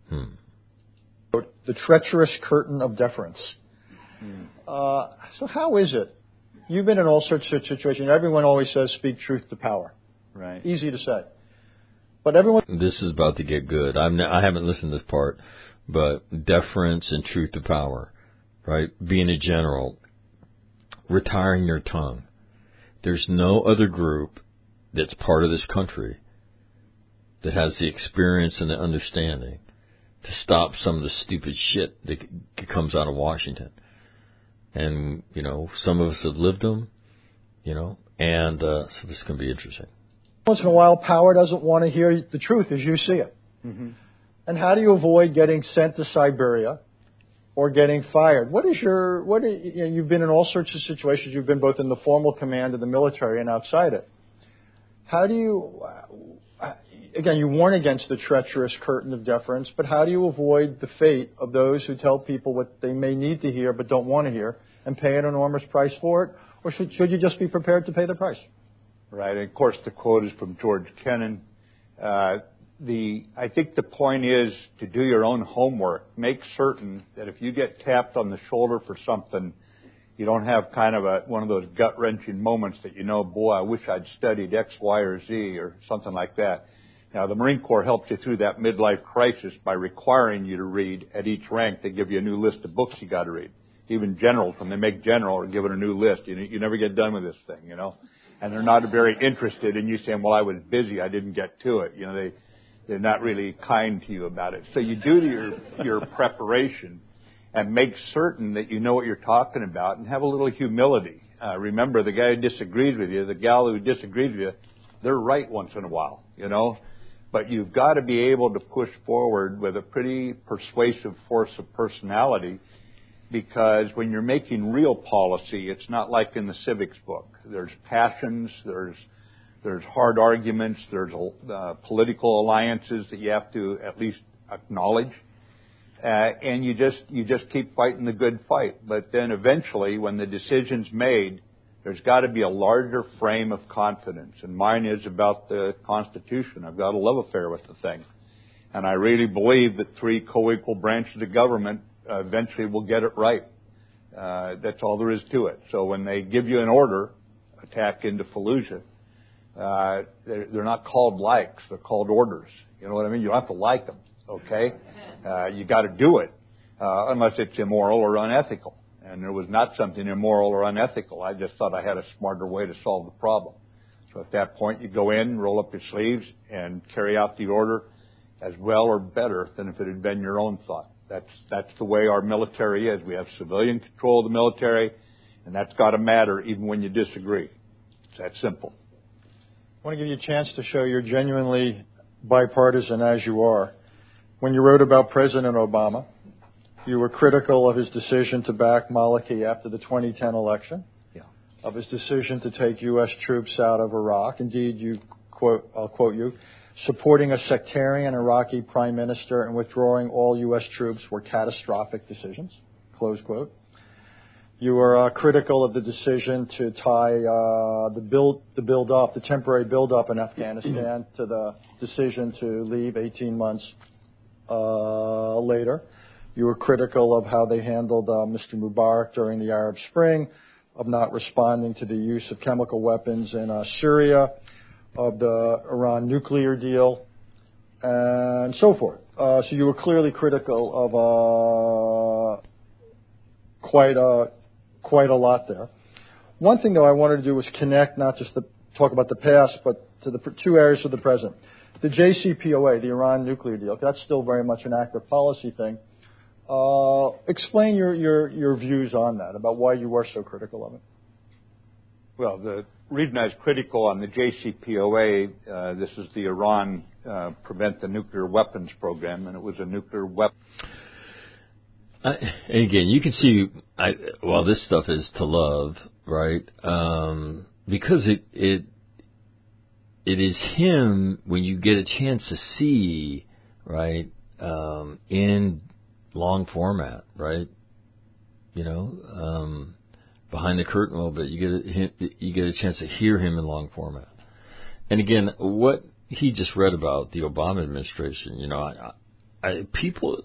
Hmm. The treacherous curtain of deference. Hmm. Uh, so how is it? You've been in all sorts of situations. Everyone always says, speak truth to power. Right. Easy to say. But everyone... This is about to get good. I'm not, I haven't listened to this part, but deference and truth to power, right? Being a general, retiring your tongue. There's no other group that's part of this country that has the experience and the understanding to stop some of the stupid shit that comes out of Washington. And, you know, some of us have lived them, you know, and uh, so this is going to be interesting. Once in a while, power doesn't want to hear the truth as you see it. Mm-hmm. And how do you avoid getting sent to Siberia or getting fired? What is your, what is, you know, you've been in all sorts of situations. You've been both in the formal command of the military and outside it. How do you, uh, again, you warn against the treacherous curtain of deference, but how do you avoid the fate of those who tell people what they may need to hear but don't want to hear and pay an enormous price for it? Or should, should you just be prepared to pay the price? Right. And of course, the quote is from George Kennan. Uh, the I think the point is to do your own homework. Make certain that if you get tapped on the shoulder for something, you don't have kind of a one of those gut-wrenching moments that you know, boy, I wish I'd studied X, Y, or Z or something like that. Now, the Marine Corps helps you through that midlife crisis by requiring you to read at each rank. They give you a new list of books you got to read. Even generals, when they make general, are given a new list. You, you never get done with this thing, you know. and they're not very interested in you saying, well, I was busy, I didn't get to it. You know, they, they're not really kind to you about it. So you do your, your preparation and make certain that you know what you're talking about and have a little humility. Uh, remember, the guy who disagrees with you, the gal who disagrees with you, they're right once in a while, you know. But you've got to be able to push forward with a pretty persuasive force of personality, because when you're making real policy, it's not like in the civics book. There's passions, there's there's hard arguments, there's uh, political alliances that you have to at least acknowledge, uh, and you just you just keep fighting the good fight. But then eventually, when the decision's made, there's got to be a larger frame of confidence, and mine is about the Constitution. I've got a love affair with the thing, and I really believe that three co-equal branches of government uh, eventually will get it right. Uh, that's all there is to it. So when they give you an order, attack into Fallujah, uh, they're, they're not called likes; they're called orders. You know what I mean? You don't have to like them, okay? Uh, you got to do it, uh, unless it's immoral or unethical. And there was not something immoral or unethical. I just thought I had a smarter way to solve the problem. So at that point, you go in, roll up your sleeves, and carry out the order as well or better than if it had been your own thought. That's that's the way our military is. We have civilian control of the military, and that's got to matter even when you disagree. It's that simple. I want to give you a chance to show you're genuinely bipartisan as you are. When you wrote about President Obama, you were critical of his decision to back Maliki after the twenty ten election, yeah. of his decision to take U S troops out of Iraq. Indeed, you quote, I'll quote you, supporting a sectarian Iraqi prime minister and withdrawing all U S troops were catastrophic decisions, close quote. You were uh, critical of the decision to tie uh, the build, the build up, the temporary build up in Afghanistan to the decision to leave eighteen months uh, later. You were critical of how they handled uh, Mister Mubarak during the Arab Spring, of not responding to the use of chemical weapons in uh, Syria, of the Iran nuclear deal, and so forth. Uh, so you were clearly critical of uh, quite a quite a lot there. One thing, though, I wanted to do was connect, not just to talk about the past, but to the two areas of the present. The J C P O A, the Iran nuclear deal, that's still very much an active policy thing. Uh, explain your, your, your views on that, about why you were so critical of it. Well, the reason I was critical on the J C P O A, uh, this is the Iran uh, Prevent the Nuclear Weapons Program, and it was a nuclear weapon. Uh, and again, you can see, I, well, this stuff is to love, right? Um, because it, it, it is him when you get a chance to see, right, um, in long format, right? You know, um, behind the curtain a little bit, you get a, you get a chance to hear him in long format. And again, what he just read about the Obama administration, you know, I, I, people,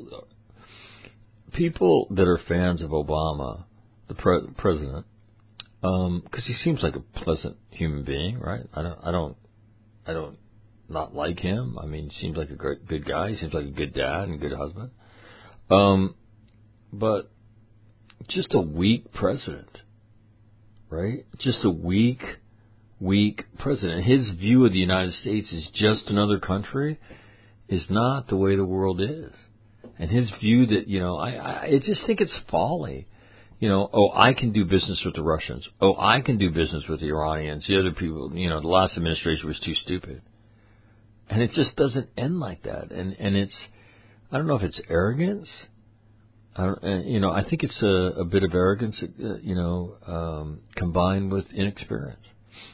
people that are fans of Obama, the pre- president, um, because he seems like a pleasant human being, right? I don't, I don't, I don't not like him. I mean, he seems like a great, good guy. He seems like a good dad and a good husband. Um, but just a weak president, right? Just a weak, weak president. His view of the United States is just another country is not the way the world is. And his view that, you know, I, I just think it's folly. You know, oh, I can do business with the Russians. Oh, I can do business with the Iranians. The other people, you know, the last administration was too stupid. And it just doesn't end like that. And, and it's, I don't know if it's arrogance. I don't, uh, you know, I think it's a, a bit of arrogance, uh, you know, um, combined with inexperience.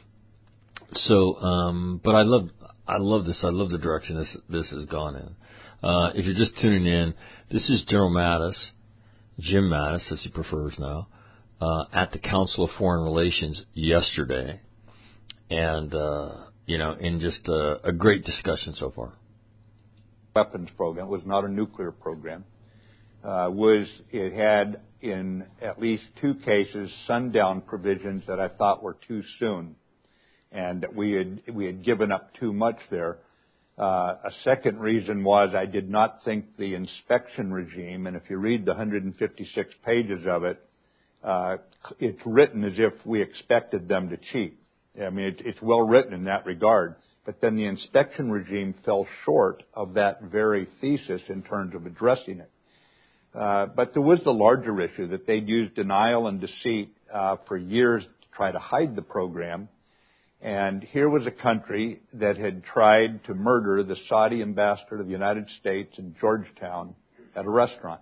So, um, but I love, I love this. I love the direction this this has gone in. Uh, if you're just tuning in, this is General Mattis, Jim Mattis, as he prefers now, uh, at the Council of Foreign Relations yesterday, and uh, you know, in just a, a great discussion so far. Weapons program. It was not a nuclear program. Uh, was it had in at least two cases sundown provisions that I thought were too soon, and that we had we had given up too much there. Uh, a second reason was I did not think the inspection regime, and if you read the one hundred fifty-six pages of it, uh, it's written as if we expected them to cheat. I mean, it, it's well written in that regard. But then the inspection regime fell short of that very thesis in terms of addressing it. Uh, but there was the larger issue that they'd used denial and deceit uh, for years to try to hide the program. And here was a country that had tried to murder the Saudi ambassador to the United States in Georgetown at a restaurant.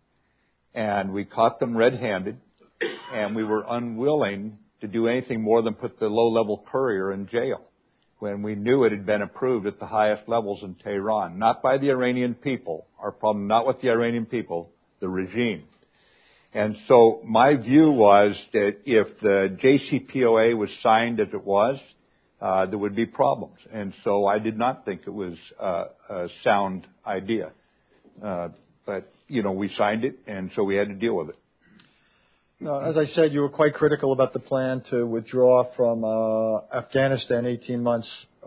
And we caught them red-handed, and we were unwilling to do anything more than put the low-level courier in jail when we knew it had been approved at the highest levels in Tehran, not by the Iranian people. Our problem, not with the Iranian people, the regime. And so my view was that if the J C P O A was signed as it was, uh, there would be problems. And so I did not think it was uh, a sound idea. Uh, but, you know, we signed it, and so we had to deal with it. No, as I said, you were quite critical about the plan to withdraw from uh, Afghanistan eighteen months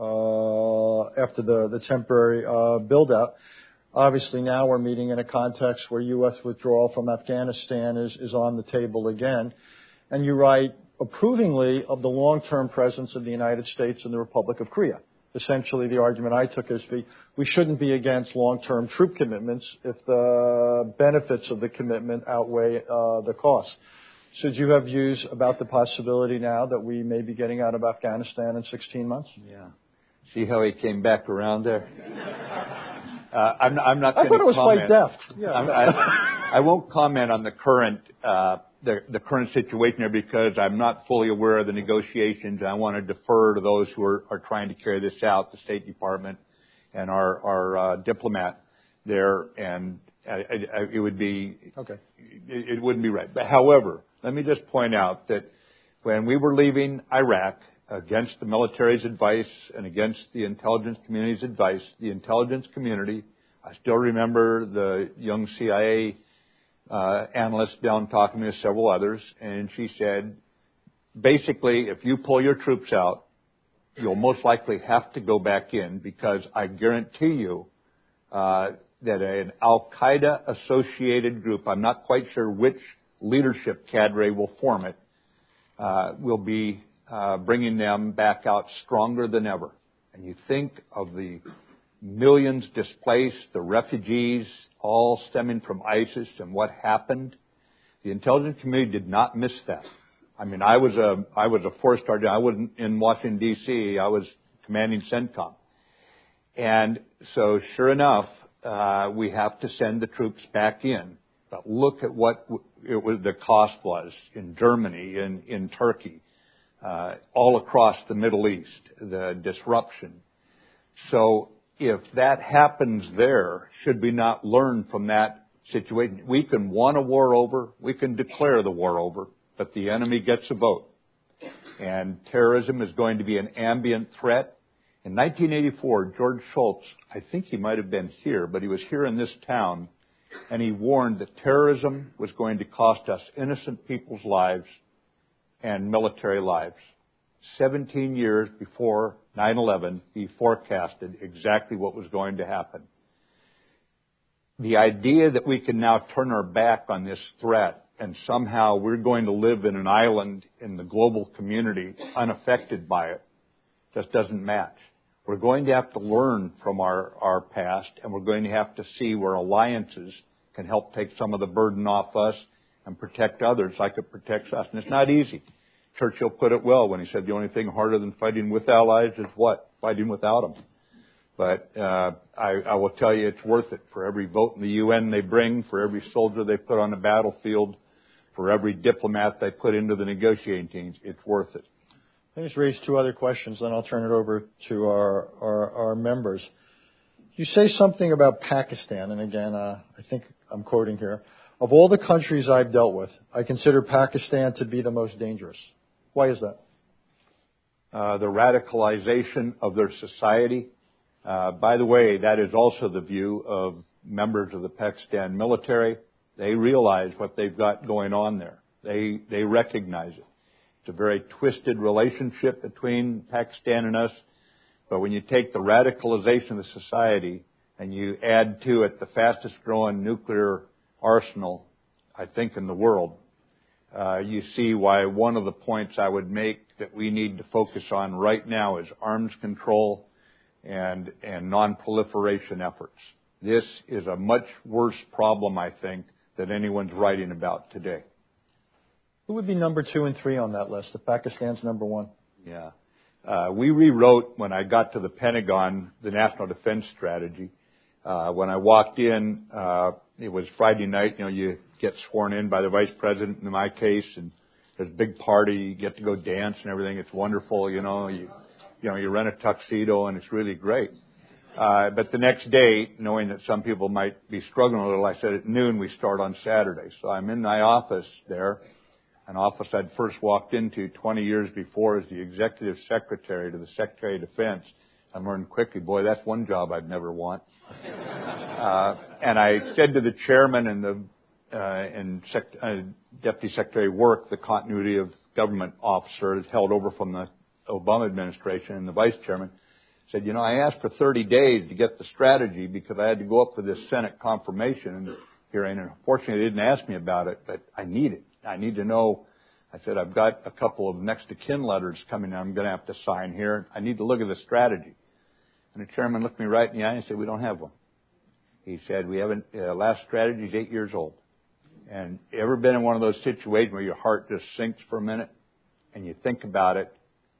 uh, after the, the temporary uh, build-out. Obviously, now we're meeting in a context where U S withdrawal from Afghanistan is, is on the table again. And you write approvingly of the long-term presence of the United States in the Republic of Korea. Essentially, the argument I took is we, we shouldn't be against long-term troop commitments if the benefits of the commitment outweigh uh, the costs. Should you have views about the possibility now that we may be getting out of Afghanistan in sixteen months? Yeah. See how he came back around there? Uh, I'm, I'm not going to comment. I thought it was comment. quite deft. Yeah. I, I won't comment on the current uh, the, the current situation there because I'm not fully aware of the negotiations. I want to defer to those who are, are trying to carry this out, the State Department and our, our uh, diplomat there, and I, I, it would be okay. It, it wouldn't be right. But however, let me just point out that when we were leaving Iraq, against the military's advice and against the intelligence community's advice, the intelligence community, I still remember the young C I A uh, analyst down talking to me with several others, and she said, basically, if you pull your troops out, you'll most likely have to go back in because I guarantee you uh, that an Al-Qaeda associated group, I'm not quite sure which leadership cadre will form it, uh, will be uh, bringing them back out stronger than ever. And you think of the millions displaced, the refugees, all stemming from ISIS and what happened. The intelligence community did not miss that. I mean, I was a I was a four-star general. I wasn't in Washington, D C I was commanding CENTCOM. And so, sure enough, uh, we have to send the troops back in. But look at what it was, the cost was in Germany, in, in Turkey, uh, all across the Middle East, the disruption. So if that happens there, should we not learn from that situation? We can want a war over, we can declare the war over, but the enemy gets a vote. And terrorism is going to be an ambient threat. In nineteen eighty-four, George Shultz, I think he might have been here, but he was here in this town, and he warned that terrorism was going to cost us innocent people's lives and military lives. Seventeen years before nine eleven, he forecasted exactly what was going to happen. The idea that we can now turn our back on this threat and somehow we're going to live in an island in the global community unaffected by it just doesn't match. We're going to have to learn from our, our past, and we're going to have to see where alliances can help take some of the burden off us and protect others like it protects us. And it's not easy. Churchill put it well when he said the only thing harder than fighting with allies is what? Fighting without them. But uh, I, I will tell you it's worth it. For every vote in the U N they bring, for every soldier they put on the battlefield, for every diplomat they put into the negotiating teams, it's worth it. Let me just raise two other questions, then I'll turn it over to our, our, our members. You say something about Pakistan, and again, uh, I think I'm quoting here. Of all the countries I've dealt with, I consider Pakistan to be the most dangerous. Why is that? Uh, the radicalization of their society. Uh, by the way, that is also the view of members of the Pakistan military. They realize what they've got going on there. They, they recognize it. It's a very twisted relationship between Pakistan and us. But when you take the radicalization of the society and you add to it the fastest growing nuclear arsenal, I think, in the world, uh, you see why one of the points I would make that we need to focus on right now is arms control and, and non-proliferation efforts. This is a much worse problem, I think, than anyone's writing about today. Who would be number two and three on that list if Pakistan's number one? Yeah. Uh, we rewrote, when I got to the Pentagon, the National Defense Strategy. Uh, when I walked in, uh, it was Friday night. You know, you get sworn in by the Vice President in my case, and there's a big party. You get to go dance and everything. It's wonderful, you know. You, you know, you rent a tuxedo, and it's really great. Uh, but the next day, knowing that some people might be struggling a little, I said at noon we start on Saturday. So I'm in my office there, an office I'd first walked into twenty years before as the executive secretary to the Secretary of Defense. I learned quickly, boy, that's one job I'd never want. uh, and I said to the chairman and the uh, and sec- uh, Deputy Secretary of Work, the continuity of government officer held over from the Obama administration, and the vice chairman, said, you know, I asked for thirty days to get the strategy because I had to go up for this Senate confirmation hearing, and unfortunately they didn't ask me about it, but I need it. I need to know. I said, I've got a couple of next to kin letters coming in I'm going to have to sign here. I need to look at the strategy. And the chairman looked me right in the eye and said, we don't have one. He said, we haven't, uh, last strategy is eight years old. And you ever been in one of those situations where your heart just sinks for a minute and you think about it?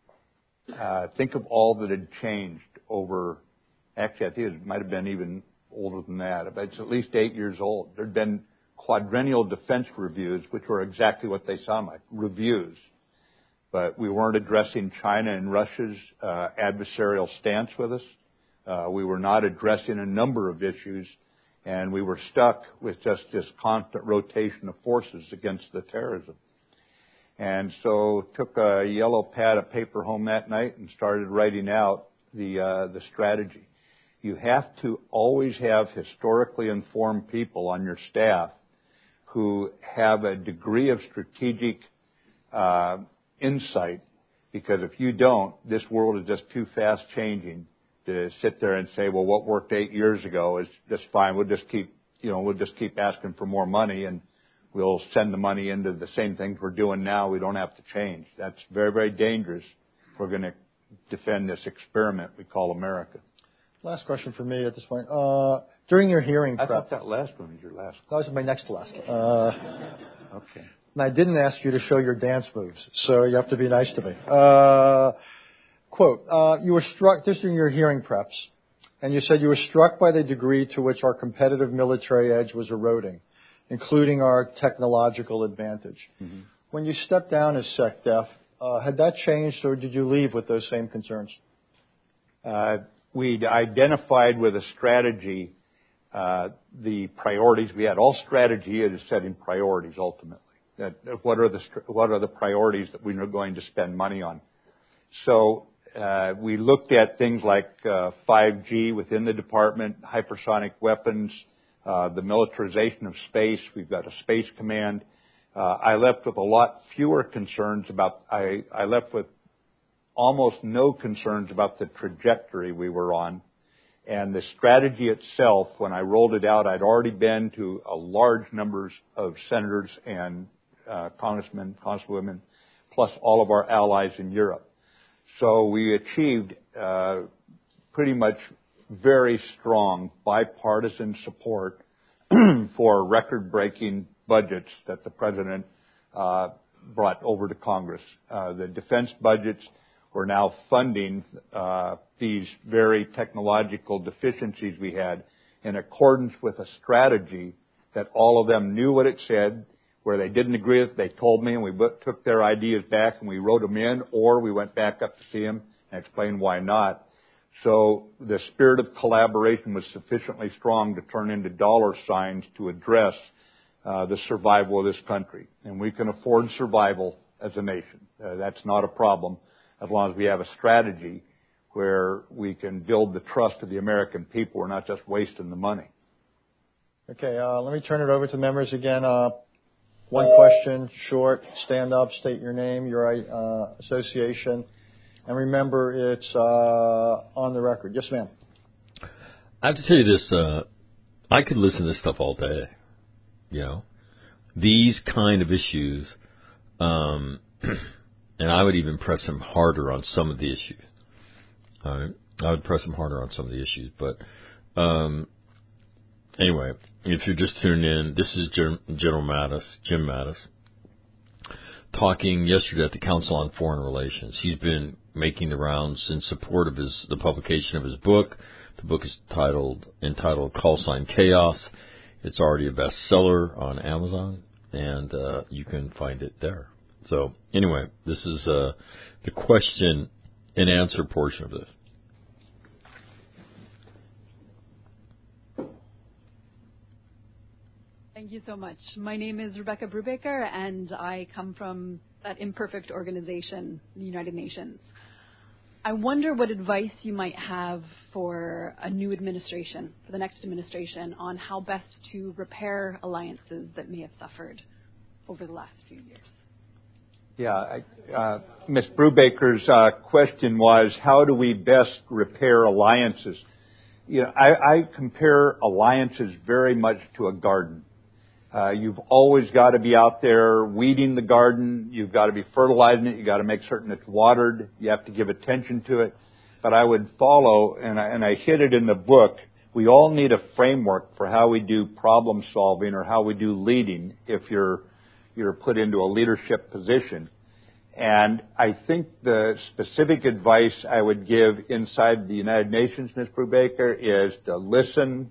Uh, think of all that had changed over, actually I think it might have been even older than that, but it's at least eight years old. There had been quadrennial defense reviews, which were exactly what they sound like, reviews. But we weren't addressing China and Russia's uh, adversarial stance with us. Uh, we were not addressing a number of issues, and we were stuck with just this constant rotation of forces against the terrorism. And so took a yellow pad of paper home that night and started writing out the uh, the strategy. You have to always have historically informed people on your staff who have a degree of strategic uh, insight, because if you don't, this world is just too fast changing to sit there and say, well, what worked eight years ago is just fine. We'll just keep, you know, we'll just keep asking for more money and we'll send the money into the same things we're doing now. We don't have to change. That's very, very dangerous if we're going to defend this experiment we call America. Last question for me at this point. Uh, during your hearing I prep, thought that last one was your last that was my next to last. Uh, Okay. and I didn't ask you to show your dance moves, so you have to be nice to me. Uh, quote, uh, you were struck, this during your hearing preps, and you said you were struck by the degree to which our competitive military edge was eroding, including our technological advantage. Mm-hmm. When you stepped down as SecDef, uh, had that changed, or did you leave with those same concerns? Uh, we'd identified with a strategy uh, the priorities we had. All strategy is setting priorities ultimately. That, what are the what are the priorities that we are going to spend money on? So uh, we looked at things like uh, five G within the department, hypersonic weapons, uh, the militarization of space. We've got a space command. Uh, I left with a lot fewer concerns about. I, I left with almost no concerns about the trajectory we were on. And the strategy itself, when I rolled it out, I'd already been to a large numbers of senators and uh, congressmen, congresswomen, plus all of our allies in Europe. So we achieved uh, pretty much very strong bipartisan support for record-breaking budgets that the president uh, brought over to Congress. Uh, the defense budgets were now funding uh, these very technological deficiencies we had in accordance with a strategy that all of them knew what it said. Where they didn't agree with it, they told me, and we took their ideas back and we wrote them in, or we went back up to see them and explained why not. So the spirit of collaboration was sufficiently strong to turn into dollar signs to address uh, the survival of this country. And we can afford survival as a nation. Uh, that's not a problem, as long as we have a strategy where we can build the trust of the American people. We're not just wasting the money. Okay, uh, let me turn it over to members again. Uh, one question, short, stand up, state your name, your uh, association, and remember it's uh, on the record. Yes, ma'am. I have to tell you this. Uh, I could listen to this stuff all day. You know, these kind of issues. Um, and I would even press him harder on some of the issues. All right? I would press him harder on some of the issues. But um, anyway, if you're just tuning in, this is General Mattis, Jim Mattis, talking yesterday at the Council on Foreign Relations. He's been making the rounds in support of his the publication of his book. The book is titled entitled Call Sign Chaos. It's already a bestseller on Amazon, and uh, you can find it there. So anyway, this is uh, the question and answer portion of this. Thank you so much. My name is Rebecca Brubaker, and I come from that imperfect organization, the United Nations. I wonder what advice you might have for a new administration, for the next administration, on how best to repair alliances that may have suffered over the last few years. Yeah, I, uh, Miz Brubaker's uh, question was, how do we best repair alliances? You know, I, I compare alliances very much to a garden. Uh, you've always got to be out there weeding the garden. You've got to be fertilizing it. You've got to make certain it's watered. You have to give attention to it. But I would follow, and I, and I hit it in the book, we all need a framework for how we do problem solving or how we do leading if you're you're put into a leadership position. And I think the specific advice I would give inside the United Nations, Miz Brubaker, is to listen,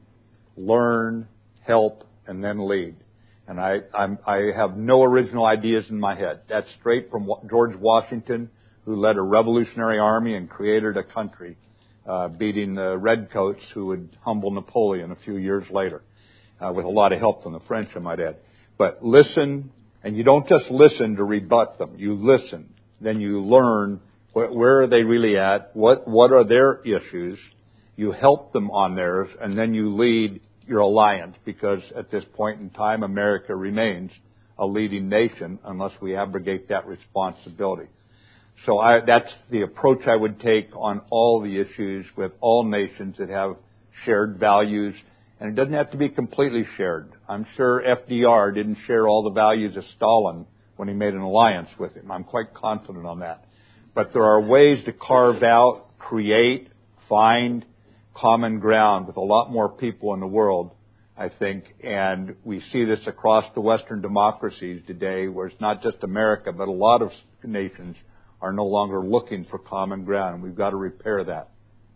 learn, help, and then lead. And I, I'm, I have no original ideas in my head. That's straight from George Washington, who led a revolutionary army and created a country, uh, beating the redcoats who would humble Napoleon a few years later, uh, with a lot of help from the French, I might add. But listen, and you don't just listen to rebut them. You listen. Then you learn wh- where are they really at, what what are their issues. You help them on theirs, and then you lead your alliance, because at this point in time, America remains a leading nation unless we abrogate that responsibility. So I, that's the approach I would take on all the issues with all nations that have shared values. And it doesn't have to be completely shared. I'm sure F D R didn't share all the values of Stalin when he made an alliance with him. I'm quite confident on that. But there are ways to carve out, create, find common ground with a lot more people in the world, I think. And we see this across the Western democracies today, where it's not just America, but a lot of nations are no longer looking for common ground. We've got to repair that.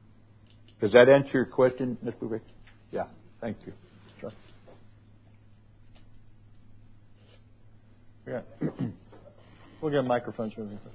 Does that answer your question, Mister Rick? Yeah. Thank you. Sure. Yeah. We'll get microphones for you.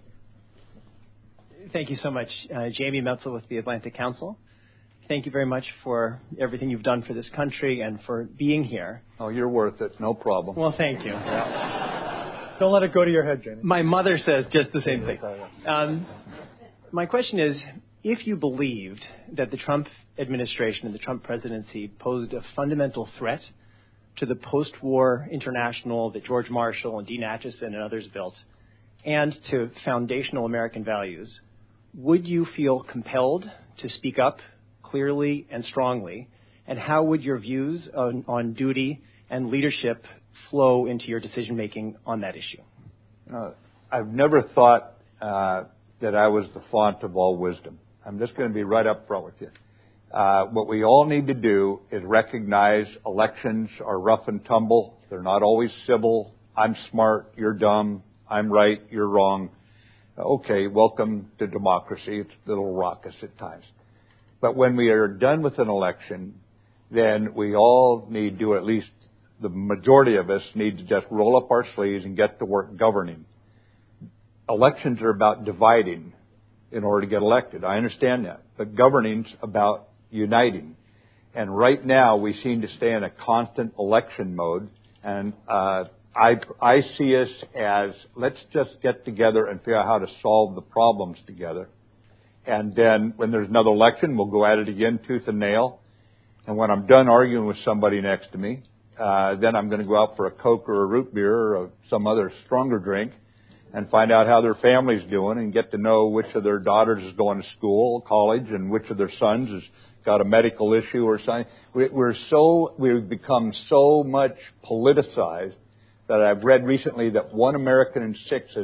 Thank you so much. Uh, Jamie Metzel with the Atlantic Council. Thank you very much for everything you've done for this country and for being here. Oh, you're worth it. No problem. Well, thank you. Yeah. Don't let it go to your head, Jamie. My mother says just the same thing. Um, my question is, if you believed that the Trump administration and the Trump presidency posed a fundamental threat to the post-war international that George Marshall and Dean Acheson and others built, and to foundational American values, would you feel compelled to speak up clearly and strongly? And how would your views on, on duty and leadership flow into your decision-making on that issue? Uh, I've never thought uh, that I was the font of all wisdom. I'm just going to be right up front with you. Uh, what we all need to do is recognize elections are rough and tumble. They're not always civil. I'm smart, you're dumb. I'm right, you're wrong. Okay, welcome to democracy. It's a little raucous at times. But when we are done with an election, then we all need to, at least the majority of us, need to just roll up our sleeves and get to work governing. Elections are about dividing in order to get elected. I understand that. But governing's about uniting. And right now, we seem to stay in a constant election mode. And uh, I, I see us as, let's just get together and figure out how to solve the problems together. And then when there's another election, we'll go at it again, tooth and nail. And when I'm done arguing with somebody next to me, uh, then I'm going to go out for a Coke or a root beer or some other stronger drink and find out how their family's doing and get to know which of their daughters is going to school, college, and which of their sons has got a medical issue or something. We're so, we've become so much politicized that I've read recently that one American in six has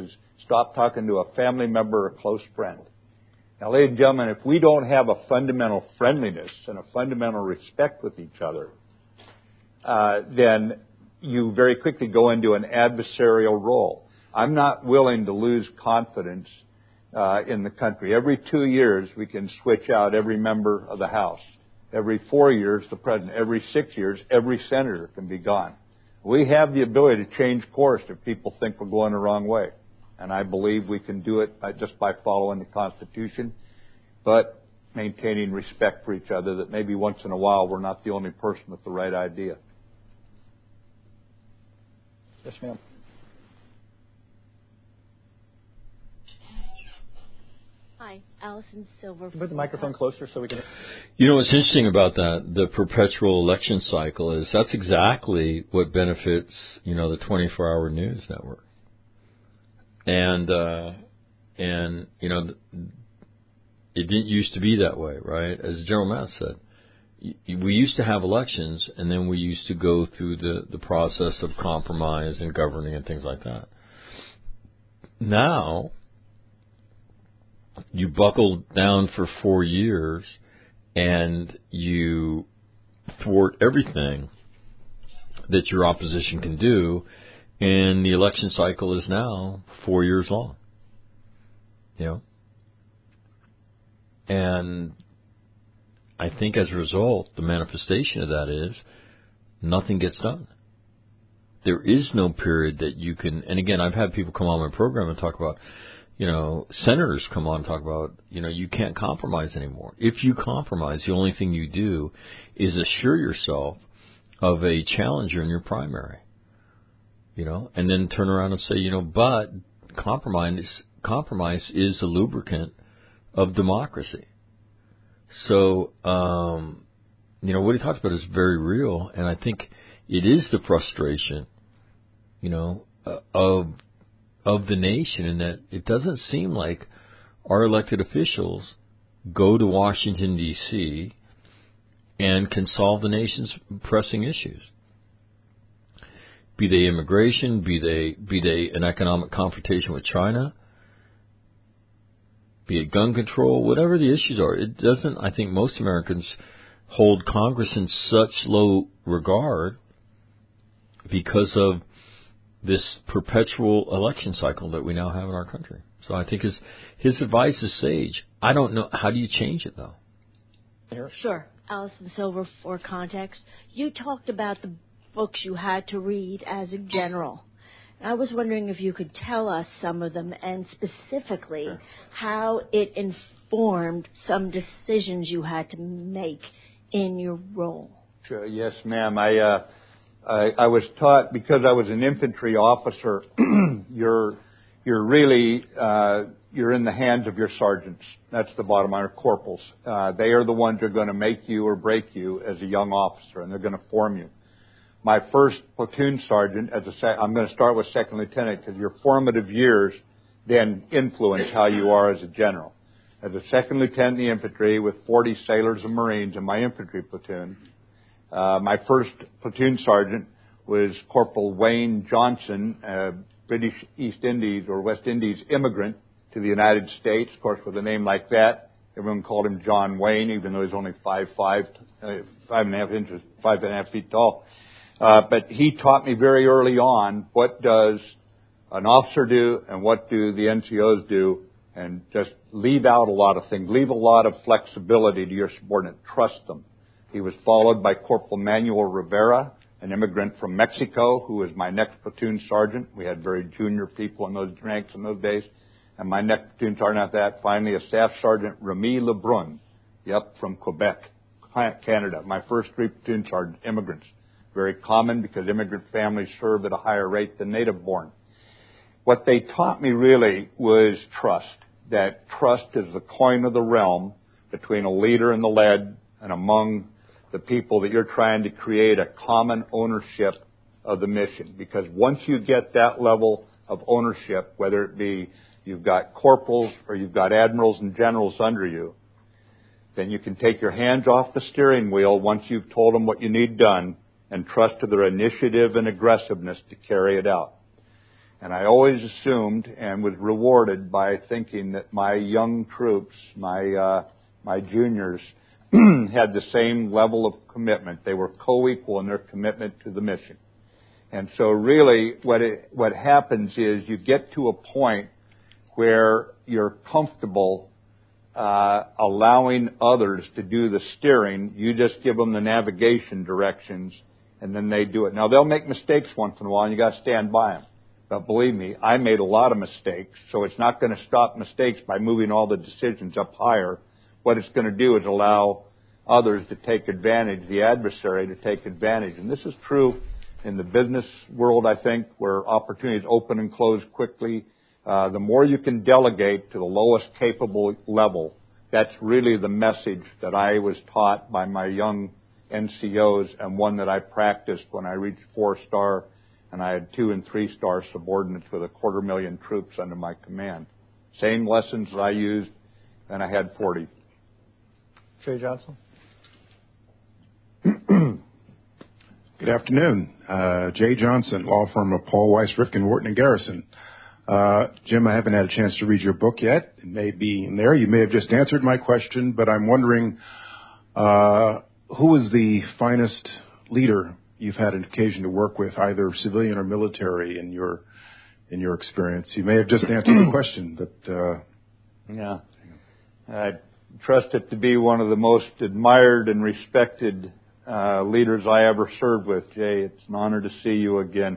stop talking to a family member or a close friend. Now, ladies and gentlemen, if we don't have a fundamental friendliness and a fundamental respect with each other, uh, then you very quickly go into an adversarial role. I'm not willing to lose confidence uh, in the country. Every two years, we can switch out every member of the House. Every four years, the president. Every six years, every senator can be gone. We have the ability to change course if people think we're going the wrong way. And I believe we can do it by, just by following the Constitution, but maintaining respect for each other, that maybe once in a while we're not the only person with the right idea. Yes, ma'am. Hi, Allison Silver. Put the microphone closer so we can... You know what's interesting about that, the perpetual election cycle, is that's exactly what benefits, you know, the twenty-four hour news network. And, uh, and you know, it didn't used to be that way, right? As General Mattis said, we used to have elections, and then we used to go through the, the process of compromise and governing and things like that. Now, you buckle down for four years and you thwart everything that your opposition can do, and the election cycle is now four years long. You know? And I think as a result, the manifestation of that is nothing gets done. There is no period that you can, and again, I've had people come on my program and talk about, you know, senators come on and talk about, you know, you can't compromise anymore. If you compromise, the only thing you do is assure yourself of a challenger in your primary, you know, and then turn around and say, you know, but compromise, compromise is a lubricant of democracy. So, um, you know, what he talks about is very real, and I think it is the frustration, you know, uh, of of the nation, in that it doesn't seem like our elected officials go to Washington, D C and can solve the nation's pressing issues. Be they immigration, be they be they an economic confrontation with China, be it gun control, whatever the issues are. It doesn't, I think most Americans hold Congress in such low regard because of this perpetual election cycle that we now have in our country. So I think his his advice is sage. I don't know, how do you change it, though? Sure. Allison Silver, for context. You talked about the books you had to read as a general. I was wondering if you could tell us some of them, and specifically how it informed some decisions you had to make in your role. Sure. Yes, ma'am. I, uh, I I was taught, because I was an infantry officer, you're you're really uh, you're in the hands of your sergeants. That's the bottom line, or corporals. Uh, they are the ones who are going to make you or break you as a young officer, and they're going to form you. My first platoon sergeant, as a sec- I'm going to start with second lieutenant, because your formative years then influence how you are as a general. As a second lieutenant in the infantry with forty sailors and Marines in my infantry platoon, uh, my first platoon sergeant was Corporal Wayne Johnson, a British East Indies or West Indies immigrant to the United States. Of course, with a name like that, everyone called him John Wayne, even though he's only five five, uh, five and a half inches, five and a half feet tall. Uh, but he taught me very early on what does an officer do and what do the N C Os do, and just leave out a lot of things. Leave a lot of flexibility to your subordinate. Trust them. He was followed by Corporal Manuel Rivera, an immigrant from Mexico, who was my next platoon sergeant. We had very junior people in those ranks in those days. And my next platoon sergeant after that, finally, a Staff Sergeant Remy Lebrun, yep, from Quebec, Canada. My first three platoon sergeant immigrants. Very common because immigrant families serve at a higher rate than native-born. What they taught me really was trust, that trust is the coin of the realm between a leader and the led, and among the people that you're trying to create a common ownership of the mission. Because once you get that level of ownership, whether it be you've got corporals or you've got admirals and generals under you, then you can take your hands off the steering wheel once you've told them what you need done, and trust to their initiative and aggressiveness to carry it out. And I always assumed and was rewarded by thinking that my young troops, my uh, my juniors, had the same level of commitment. They were co-equal in their commitment to the mission. And so really what it, what happens is you get to a point where you're comfortable uh, allowing others to do the steering. You just give them the navigation directions, and then they do it. Now, they'll make mistakes once in a while, and you got to stand by them. But believe me, I made a lot of mistakes, so it's not going to stop mistakes by moving all the decisions up higher. What it's going to do is allow others to take advantage, the adversary to take advantage. And this is true in the business world, I think, where opportunities open and close quickly. Uh, the more you can delegate to the lowest capable level, that's really the message that I was taught by my young N C Os, and one that I practiced when I reached four-star, and I had two and three-star subordinates with a quarter million troops under my command. Same lessons that I used, and I had forty. Jay Johnson. Good afternoon. Uh, Jay Johnson, law firm of Paul Weiss, Rifkin, Wharton, and Garrison. Uh, Jim, I haven't had a chance to read your book yet. It may be in there. You may have just answered my question, but I'm wondering uh, who is the finest leader you've had an occasion to work with, either civilian or military, in your in your experience? You may have just answered the question, but uh, yeah, I trust it to be one of the most admired and respected uh, leaders I ever served with. Jay, it's an honor to see you again,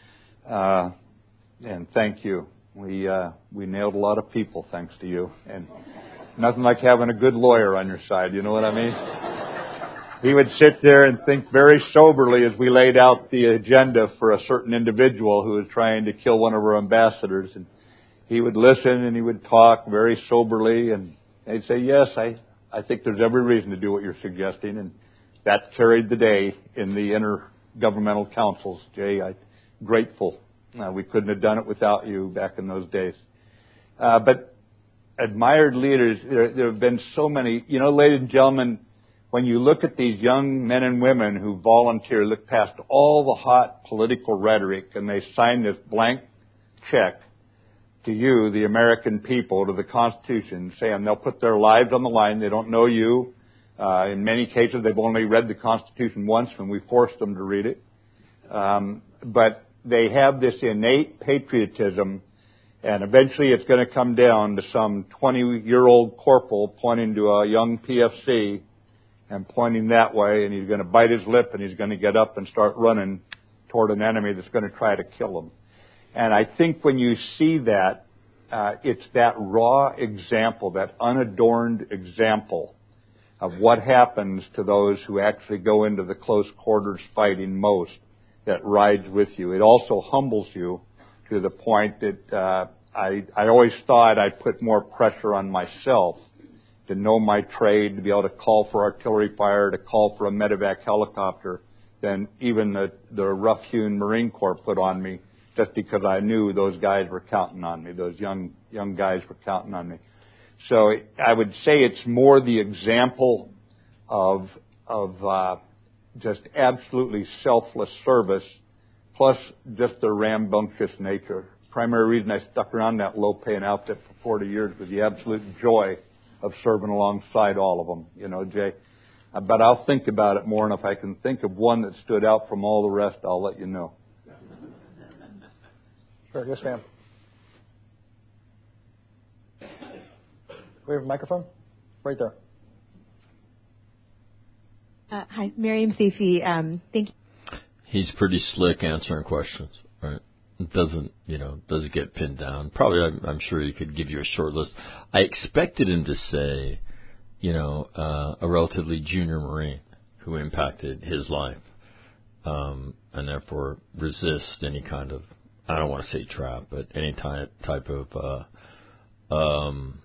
uh, and thank you. We uh, we nailed a lot of people thanks to you, and nothing like having a good lawyer on your side. You know what I mean? He would sit there and think very soberly as we laid out the agenda for a certain individual who was trying to kill one of our ambassadors. And he would listen and he would talk very soberly, and they'd say, yes, I, I think there's every reason to do what you're suggesting. And that carried the day in the intergovernmental councils. Jay, I'm grateful. Uh, we couldn't have done it without you back in those days. Uh, but admired leaders, there, there have been so many. You know, ladies and gentlemen, when you look at these young men and women who volunteer, look past all the hot political rhetoric, and they sign this blank check to you, the American people, to the Constitution, saying they'll put their lives on the line. They don't know you. Uh, in many cases, they've only read the Constitution once when we forced them to read it. Um, but they have this innate patriotism, and eventually it's going to come down to some twenty-year-old corporal pointing to a young P F C and pointing that way, and he's going to bite his lip, and he's going to get up and start running toward an enemy that's going to try to kill him. And I think when you see that, uh, it's that raw example, that unadorned example of what happens to those who actually go into the close quarters fighting most that rides with you. It also humbles you to the point that uh, I, I always thought I'd put more pressure on myself to know my trade, to be able to call for artillery fire, to call for a medevac helicopter, than even the, the rough-hewn Marine Corps put on me, just because I knew those guys were counting on me, those young young guys were counting on me. So I would say it's more the example of of uh, just absolutely selfless service, plus just their rambunctious nature. Primary reason I stuck around that low-paying outfit for forty years was the absolute joy of serving alongside all of them, you know, Jay. Uh, but I'll think about it more, and if I can think of one that stood out from all the rest, I'll let you know. Sure, yes, ma'am. We have a microphone? Right there. Uh, hi, Miriam Safi. Um, thank you. He's pretty slick answering questions, right? It doesn't, you know, doesn't get pinned down. Probably, I'm, I'm sure he could give you a short list. I expected him to say, you know, uh, a relatively junior Marine who impacted his life, um, and therefore resist any kind of, I don't want to say trap, but any type type of, uh, um,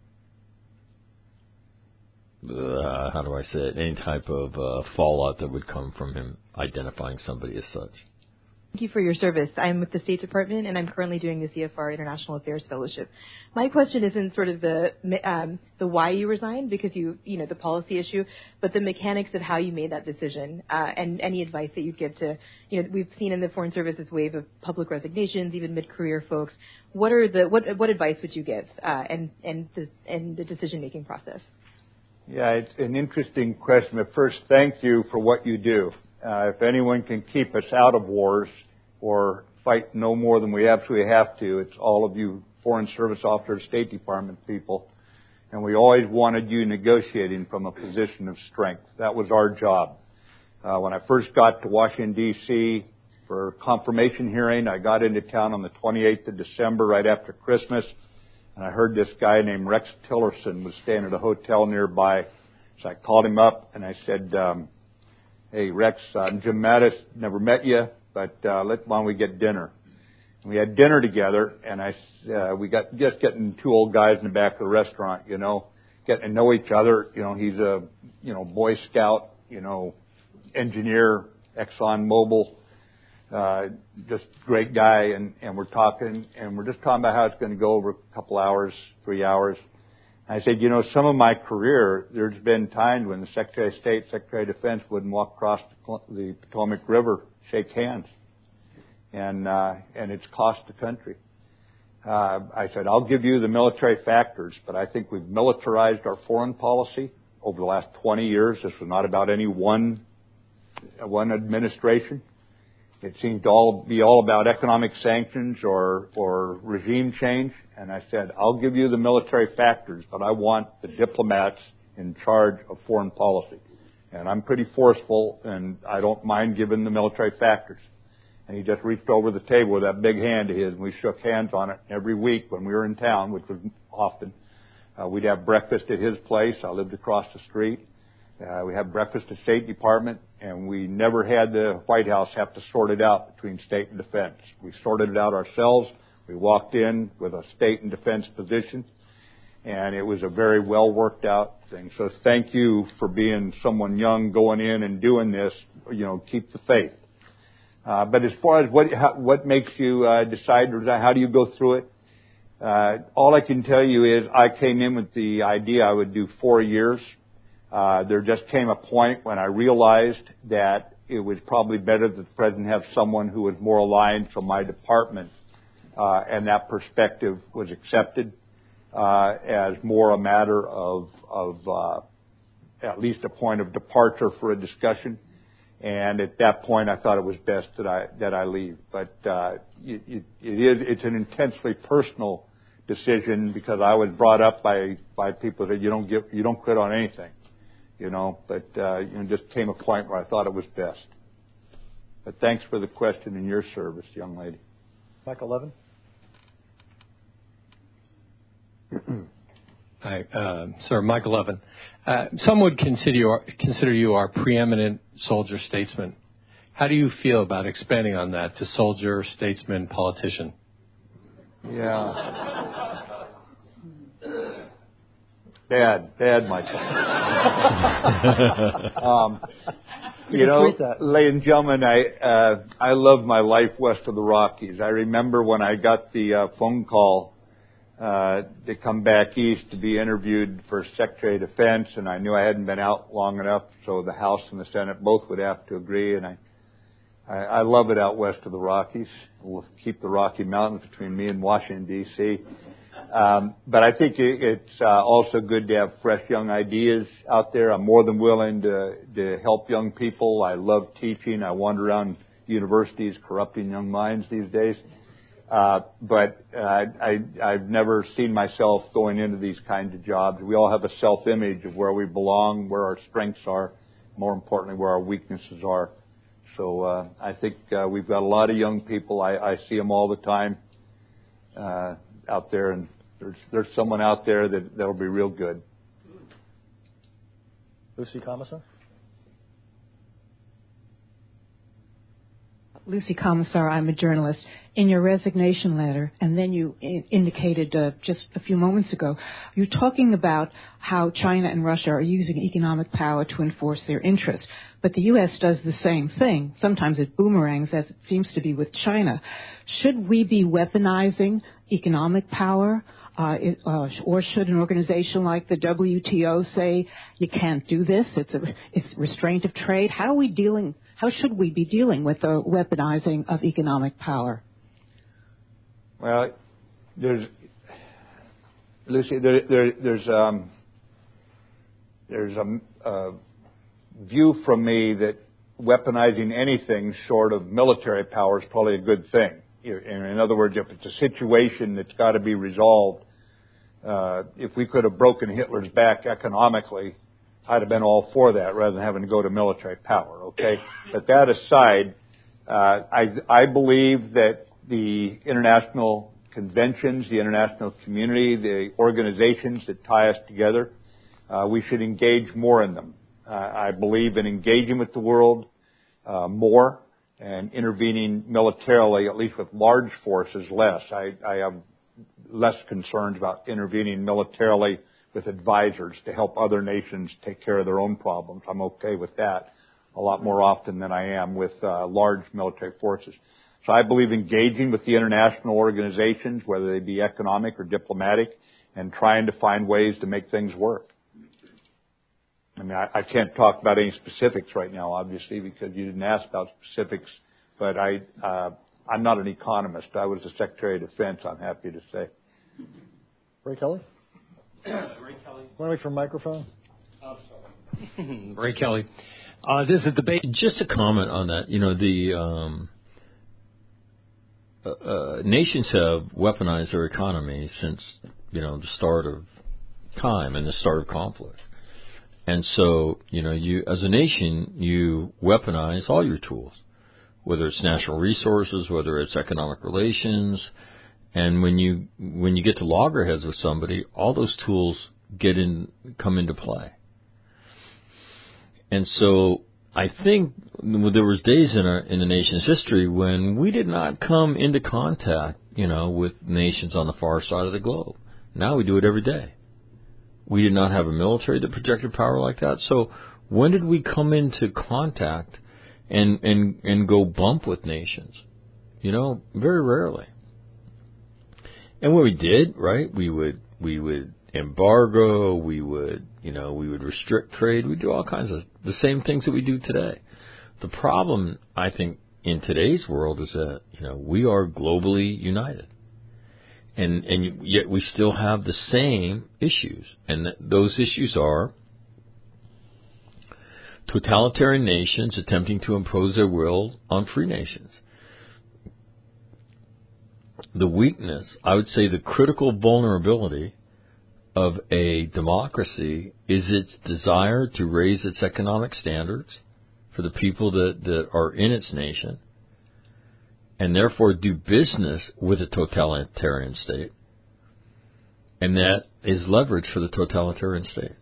uh, how do I say it? Any type of uh, fallout that would come from him identifying somebody as such. Thank you for your service. I'm with the State Department, and I'm currently doing the C F R International Affairs Fellowship. My question isn't sort of the um, the why you resigned, because you you know the policy issue, but the mechanics of how you made that decision, uh, and any advice that you'd give to, you know, we've seen in the Foreign Service this wave of public resignations, even mid-career folks. What are the what what advice would you give, uh, and and the and the decision-making process? Yeah, it's an interesting question. But first, thank you for what you do. Uh, if anyone can keep us out of wars or fight no more than we absolutely have to, it's all of you Foreign Service officers, State Department people. And we always wanted you negotiating from a position of strength. That was our job. Uh, when I first got to Washington, D C for a confirmation hearing, I got into town on the twenty-eighth of December, right after Christmas, and I heard this guy named Rex Tillerson was staying at a hotel nearby. So I called him up and I said, um, hey, Rex, I'm Jim Mattis, never met you, but uh, let, why don't we get dinner? And we had dinner together, and I, uh, we got just getting two old guys in the back of the restaurant, you know, getting to know each other. You know, he's a, you know, Boy Scout, you know, engineer, Exxon Mobil, uh, just great guy, and, and we're talking, and we're just talking about how it's going to go over a couple hours, three hours. I said, you know, some of my career, there's been times when the Secretary of State, Secretary of Defense wouldn't walk across the, the Potomac River, shake hands. And, uh, and it's cost the country. Uh, I said, I'll give you the military factors, but I think we've militarized our foreign policy over the last twenty years. This was not about any one, one administration. It seemed to all be all about economic sanctions or, or regime change. And I said, I'll give you the military factors, but I want the diplomats in charge of foreign policy. And I'm pretty forceful, and I don't mind giving the military factors. And he just reached over the table with that big hand of his, and we shook hands on it. Every week when we were in town, which was often, uh, we'd have breakfast at his place. I lived across the street. Uh, we had breakfast at State Department, and we never had the White House have to sort it out between State and Defense. We sorted it out ourselves. We walked in with a State and Defense position, and it was a very well worked out thing. So thank you for being someone young going in and doing this. You know, keep the faith. Uh, but as far as what how, what makes you uh, decide, or how do you go through it? Uh, all I can tell you is I came in with the idea I would do four years. Uh, there just came a point when I realized that it was probably better that the President have someone who was more aligned from my department, uh, and that perspective was accepted uh, as more a matter of, of uh, at least a point of departure for a discussion. And at that point, I thought it was best that I that I leave. But uh, it, it, it is it's an intensely personal decision, because I was brought up by by people that you don't give you don't quit on anything. You know, but uh, you know, just came a point where I thought it was best. But thanks for the question and your service, young lady. Michael Levin. Hi, uh, sir, Michael Levin. Uh, some would consider you, consider you our preeminent soldier statesman. How do you feel about expanding on that to soldier, statesman, politician? Yeah. Bad, bad, Michael. um, you know, ladies and gentlemen, I uh, I love my life west of the Rockies. I remember when I got the uh, phone call uh, to come back east to be interviewed for Secretary of Defense, and I knew I hadn't been out long enough, so the House and the Senate both would have to agree. And I, I, I love it out west of the Rockies. We'll keep the Rocky Mountains between me and Washington, D C Um, but I think it, it's uh, also good to have fresh young ideas out there. I'm more than willing to, to help young people. I love teaching. I wander around universities corrupting young minds these days. Uh, but uh, I, I've never seen myself going into these kinds of jobs. We all have a self-image of where we belong, where our strengths are, more importantly, where our weaknesses are. So uh, I think uh, we've got a lot of young people. I, I see them all the time uh, out there, and there's there's someone out there that that'll be real good. Lucy Kamasa. Lucy Commissar, I'm a journalist. In your resignation letter, and then you I- indicated uh, just a few moments ago, you're talking about how China and Russia are using economic power to enforce their interests. But the U S does the same thing. Sometimes it boomerangs, as it seems to be with China. Should we be weaponizing economic power? Uh, it, uh, or should an organization like the W T O say, you can't do this, it's, a, it's restraint of trade? How are we dealing, how should we be dealing with the weaponizing of economic power? Well, there's, Lucy, there, there, there's, um, there's a, a view from me that weaponizing anything short of military power is probably a good thing. In other words, if it's a situation that's got to be resolved, uh, if we could have broken Hitler's back economically, I'd have been all for that rather than having to go to military power, okay? But that aside, uh, I, I believe that the international conventions, the international community, the organizations that tie us together, uh, we should engage more in them. Uh, I believe in engaging with the world uh, more and intervening militarily, at least with large forces, less. I, I have less concerns about intervening militarily with advisors to help other nations take care of their own problems. I'm okay with that a lot more often than I am with uh, large military forces. So I believe engaging with the international organizations, whether they be economic or diplomatic, and trying to find ways to make things work. I mean, I, I can't talk about any specifics right now, obviously, because you didn't ask about specifics, but I, uh, I'm not an economist. I was the Secretary of Defense, I'm happy to say. Ray Kelly? Ray Kelly. Want to wait for a microphone? Oh, sorry. Ray Kelly. Uh, this is a debate. Just to comment on that, you know, the um, uh, uh, nations have weaponized their economy since, you know, the start of time and the start of conflict. And so, you know, you as a nation, you weaponize all your tools, whether it's natural resources, whether it's economic relations. And when you when you get to loggerheads with somebody, all those tools get in come into play. And so I think there was days in our in the nation's history when we did not come into contact, you know, with nations on the far side of the globe. Now we do it every day. We did not have a military that projected power like that. So when did we come into contact and and and go bump with nations? You know, very rarely. And when we did, right, we would we would embargo, we would, you know, we would restrict trade, we do all kinds of the same things that we do today. The problem, I think, in today's world is that, you know, we are globally united. And and yet we still have the same issues. And th- those issues are totalitarian nations attempting to impose their will on free nations. The weakness, I would say the critical vulnerability of a democracy is its desire to raise its economic standards for the people that, that are in its nation, and therefore do business with a totalitarian state, and that is leverage for the totalitarian state.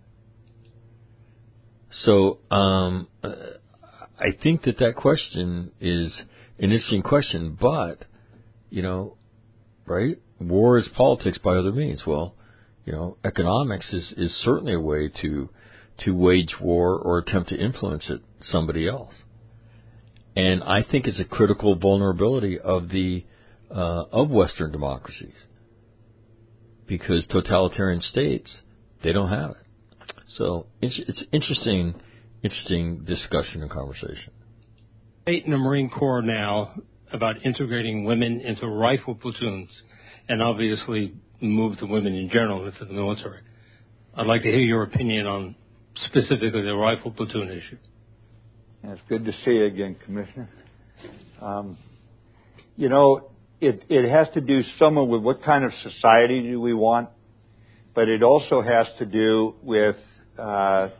So um, I think that that question is an interesting question, but, you know, right, war is politics by other means. Well, you know, economics is, is certainly a way to to wage war or attempt to influence it somebody else. And I think it's a critical vulnerability of the uh, of Western democracies, because totalitarian states, they don't have it. So it's it's interesting, interesting discussion and conversation. Debate in the Marine Corps now about integrating women into rifle platoons, and obviously move the women in general into the military. I'd like to hear your opinion on specifically the rifle platoon issue. It's good to see you again, Commissioner. Um, you know, it, it has to do somewhat with what kind of society do we want, but it also has to do with uh,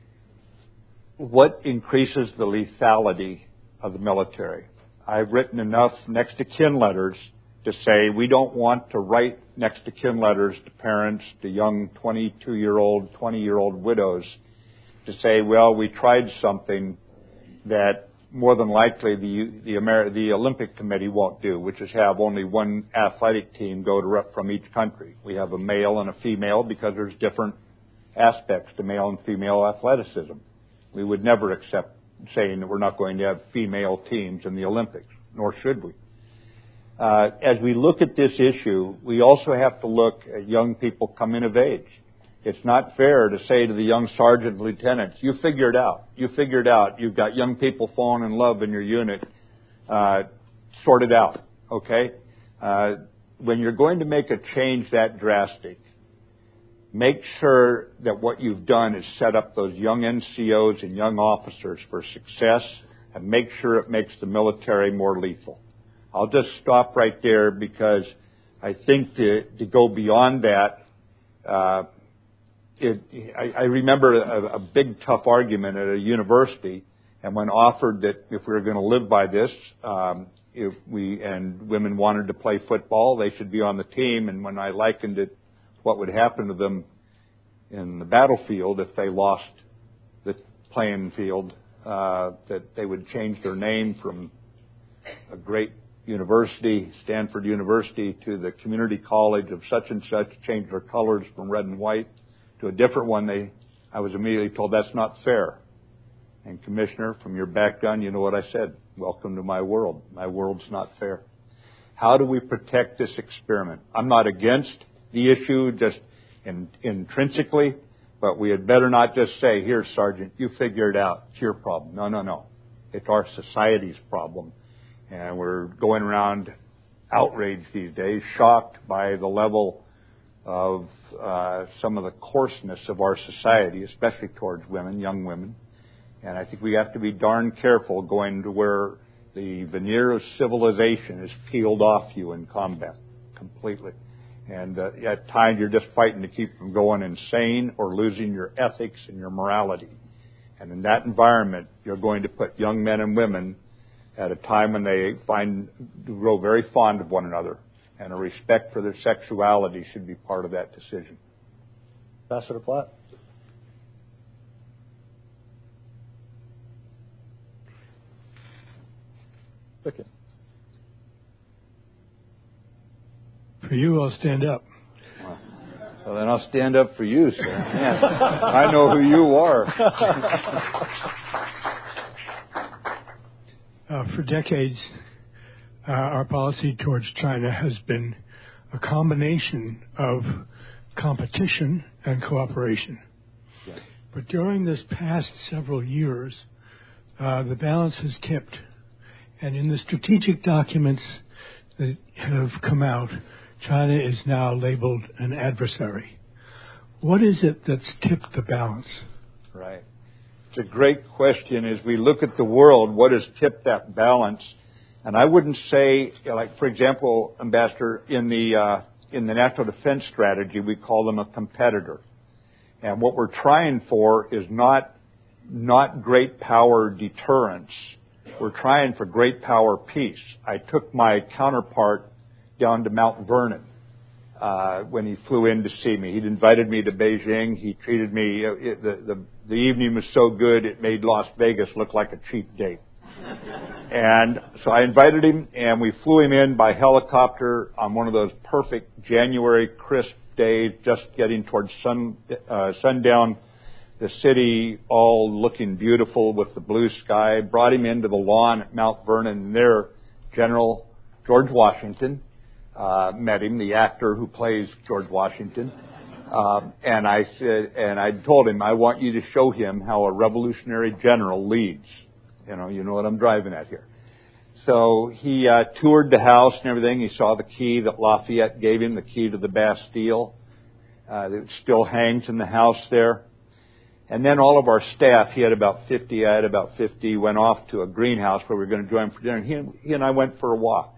what increases the lethality of the military. I've written enough next to kin letters to say we don't want to write next to kin letters to parents, to young twenty-two-year-old, twenty-year-old widows to say, well, we tried something that more than likely the the, Ameri- the Olympic Committee won't do, which is have only one athletic team go to rep from each country. We have a male and a female because there's different aspects to male and female athleticism. We would never accept saying that we're not going to have female teams in the Olympics, nor should we. Uh, as we look at this issue, we also have to look at young people coming of age. It's not fair to say to the young sergeant and lieutenants, you figure it out. You figure it out. You've got young people falling in love in your unit. Uh, sort it out, okay? Uh, when you're going to make a change that drastic, make sure that what you've done is set up those young N C Os and young officers for success, and make sure it makes the military more lethal. I'll just stop right there because I think to, to go beyond that, uh, it, I, I remember a, a big tough argument at a university, and when offered that if we were going to live by this, um, if we and women wanted to play football, they should be on the team. And when I likened it, what would happen to them in the battlefield if they lost the playing field, uh, that they would change their name from a great university, Stanford University, to the community college of such and such, change their colors from red and white to a different one. They, I was immediately told that's not fair. And Commissioner, from your background, you know what I said. Welcome to my world. My world's not fair. How do we protect this experiment? I'm not against the issue just in, intrinsically, but we had better not just say, here, Sergeant, you figure it out. It's your problem. No, no, no. It's our society's problem. And we're going around outraged these days, shocked by the level of uh, some of the coarseness of our society, especially towards women, young women. And I think we have to be darn careful going to where the veneer of civilization is peeled off you in combat completely. And uh, at times you're just fighting to keep from going insane or losing your ethics and your morality. And in that environment, you're going to put young men and women at a time when they find grow very fond of one another, and a respect for their sexuality should be part of that decision. Ambassador Platt. Okay. For you, I'll stand up. Well, then I'll stand up for you, sir. Man, I know who you are. uh, for decades, uh, our policy towards China has been a combination of competition and cooperation. Yeah. But during this past several years, uh, the balance has tipped. And in the strategic documents that have come out, China is now labeled an adversary. What is it that's tipped the balance? Right. It's a great question. As we look at the world, what has tipped that balance? And I wouldn't say, like, for example, Ambassador, in the uh, in the national defense strategy, we call them a competitor. And what we're trying for is not not great power deterrence. We're trying for great power peace. I took my counterpart down to Mount Vernon uh, when he flew in to see me. He'd invited me to Beijing. He treated me. It, the, the the evening was so good it made Las Vegas look like a cheap date. And so I invited him, and we flew him in by helicopter on one of those perfect January crisp days, just getting towards sun uh, sundown. The city all looking beautiful with the blue sky. Brought him into the lawn at Mount Vernon, and there General George Washington uh, met him, the actor who plays George Washington. Um, and I said, and I told him, I want you to show him how a revolutionary general leads. You know, you know what I'm driving at here. So he uh, toured the house and everything. He saw the key that Lafayette gave him, the key to the Bastille. Uh, it still hangs in the house there. And then all of our staff, he had about fifty, I had about fifty, went off to a greenhouse where we were going to join for dinner. He and, he and I went for a walk.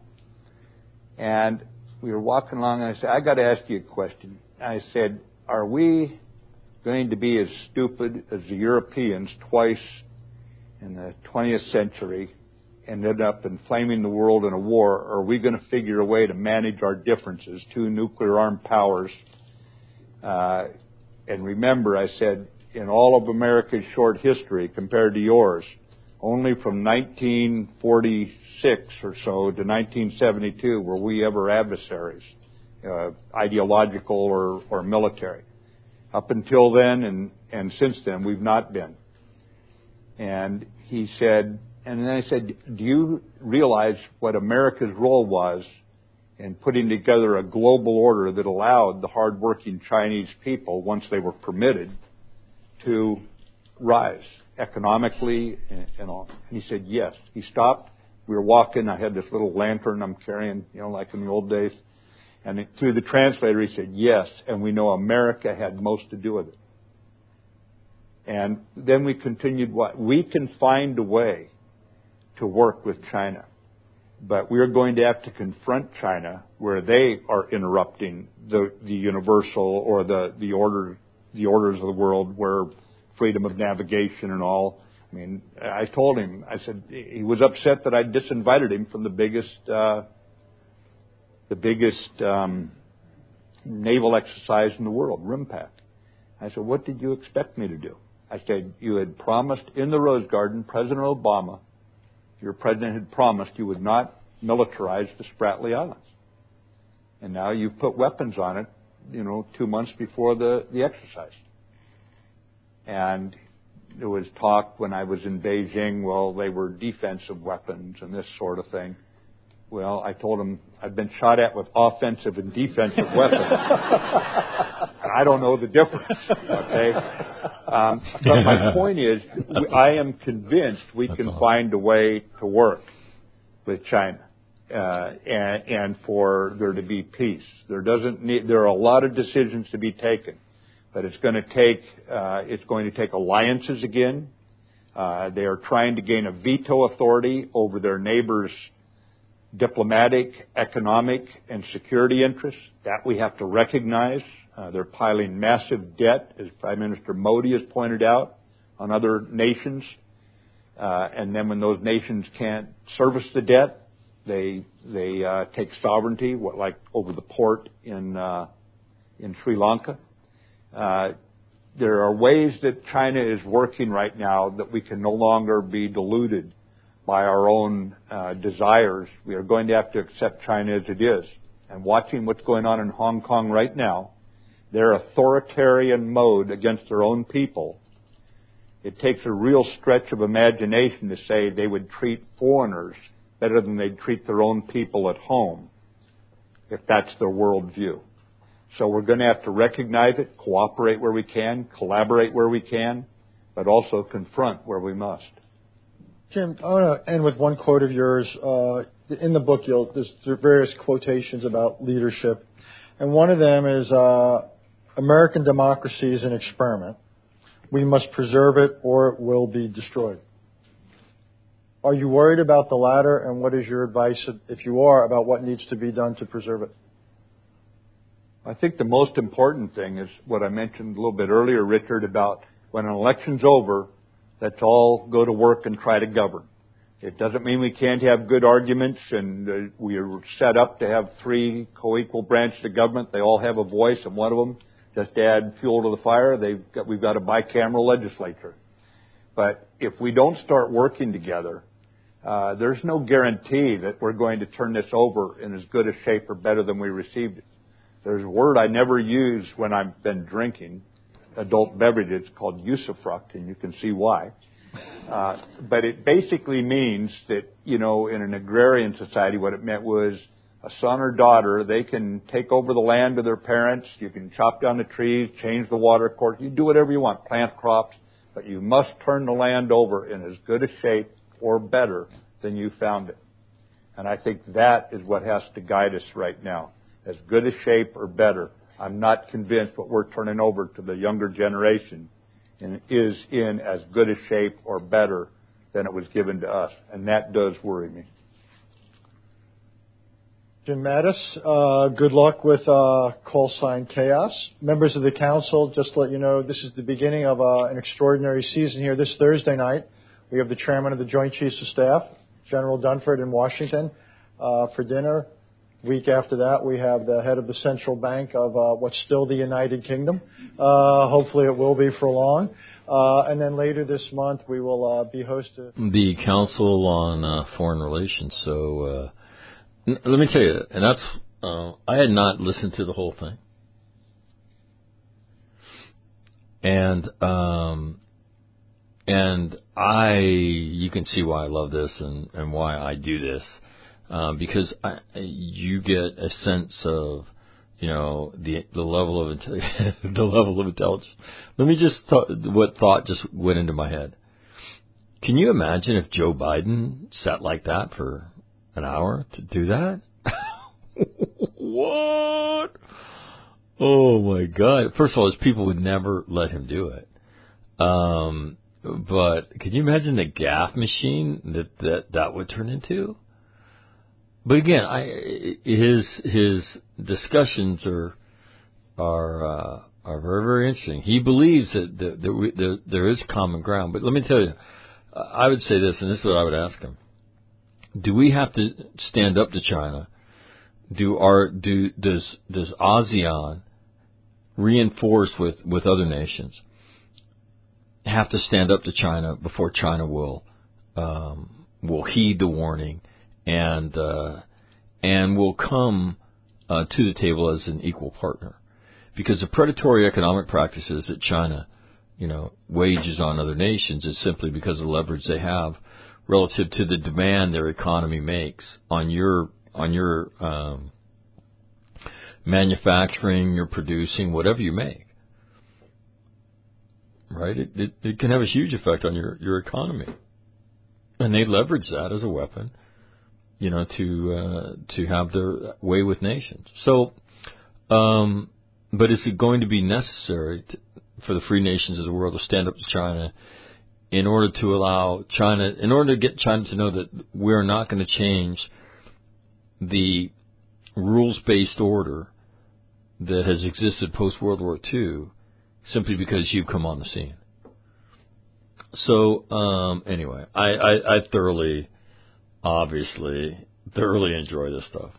And we were walking along, and I said, I got to ask you a question. I said, are we going to be as stupid as the Europeans twice in the twentieth century ended up inflaming the world in a war, or are we going to figure a way to manage our differences, two nuclear-armed powers? Uh, and remember, I said, in all of America's short history compared to yours, Only from nineteen forty-six or so to nineteen seventy-two were we ever adversaries, uh, ideological or, or military. Up until then and, and since then, we've not been. And he said, and then I said, do you realize what America's role was in putting together a global order that allowed the hardworking Chinese people, once they were permitted, to rise economically and, and all? And he said, yes. He stopped. We were walking. I had this little lantern I'm carrying, you know, like in the old days. And it, through the translator, he said, yes. And we know America had most to do with it. And then we continued what? We can find a way to work with China. But we're going to have to confront China where they are interrupting the, the universal or the, the order, the orders of the world, where freedom of navigation and all. I mean, I told him, I said, he was upset that I disinvited him from the biggest, uh, the biggest, um, naval exercise in the world, RIMPAC. I said, what did you expect me to do? I said, you had promised in the Rose Garden, President Obama, your president had promised you would not militarize the Spratly Islands. And now you've put weapons on it, you know, two months before the, the exercise. And there was talk when I was in Beijing, well, they were defensive weapons and this sort of thing. Well, I told him I've been shot at with offensive and defensive weapons. I don't know the difference, okay? Um, but my point is, I am convinced we can find a way to work with China uh, and, and for there to be peace. There doesn't need. There are a lot of decisions to be taken, but it's going to take. Uh, it's going to take alliances again. Uh, they are trying to gain a veto authority over their neighbors' diplomatic, economic, and security interests. That we have to recognize. Uh, they're piling massive debt, as Prime Minister Modi has pointed out, on other nations. Uh, and then when those nations can't service the debt, they they uh, take sovereignty, what, like over the port in uh, in Sri Lanka. Uh, there are ways that China is working right now that we can no longer be deluded by our own uh, desires. We are going to have to accept China as it is. And watching what's going on in Hong Kong right now, their authoritarian mode against their own people, it takes a real stretch of imagination to say they would treat foreigners better than they'd treat their own people at home, if that's their worldview. So we're going to have to recognize it, cooperate where we can, collaborate where we can, but also confront where we must. Jim, I want to end with one quote of yours. Uh, in the book, you'll, there's various quotations about leadership, and one of them is, uh, American democracy is an experiment. We must preserve it or it will be destroyed. Are you worried about the latter, and what is your advice, if you are, about what needs to be done to preserve it? I think the most important thing is what I mentioned a little bit earlier, Richard, about when an election's over, let's all go to work and try to govern. It doesn't mean we can't have good arguments, and uh, we are set up to have three co-equal branches of government. They all have a voice, and one of them, just to add fuel to the fire, they've got, we've got a bicameral legislature. But if we don't start working together, uh, there's no guarantee that we're going to turn this over in as good a shape or better than we received it. There's a word I never use when I've been drinking adult beverages called usufruct, and you can see why. Uh, but it basically means that, you know, in an agrarian society, what it meant was a son or daughter, they can take over the land of their parents, you can chop down the trees, change the water course, you do whatever you want, plant crops, but you must turn the land over in as good a shape or better than you found it. And I think that is what has to guide us right now. As good a shape or better. I'm not convinced what we're turning over to the younger generation is in as good a shape or better than it was given to us. And that does worry me. Jim Mattis, uh, good luck with uh, Call Sign Chaos. Members of the council, just to let you know, this is the beginning of uh, an extraordinary season here. This Thursday night, we have the chairman of the Joint Chiefs of Staff, General Dunford, in Washington uh, for dinner. Week after that, we have the head of the central bank of uh, what's still the United Kingdom. Uh, hopefully it will be for long. Uh, and then later this month, we will uh, be hosted the Council on uh, Foreign Relations. So uh, n- let me tell you, and that's uh, I had not listened to the whole thing, and um, and I you can see why I love this and, and why I do this uh, because I, you get a sense of you know the the level of the level of intelligence. Let me just talk, what thought just went into my head. Can you imagine if Joe Biden sat like that for an hour to do that? What? Oh my God! First of all, his people would never let him do it. Um, but can you imagine the gaffe machine that that that would turn into? But again, I his his discussions are are uh, are very very interesting. He believes that, that, that, we, that there is common ground. But let me tell you, I would say this, and this is what I would ask him: do we have to stand up to China? Do our do does does ASEAN reinforced with, with other nations have to stand up to China before China will um, will heed the warning and uh, and will come uh, to the table as an equal partner, because the predatory economic practices that China you know wages on other nations is simply because of the leverage they have relative to the demand their economy makes on your on your um, manufacturing, your producing, whatever you make. Right? It, it, it can have a huge effect on your, your economy. And they leverage that as a weapon, you know, to uh, to have their way with nations. So, um, but is it going to be necessary to, for the free nations of the world to stand up to China in order to allow China, in order to get China to know that we're not going to change the rules-based order that has existed post-World War Two simply because you've come on the scene? So, um, anyway, I, I, I thoroughly, obviously, thoroughly enjoy this stuff.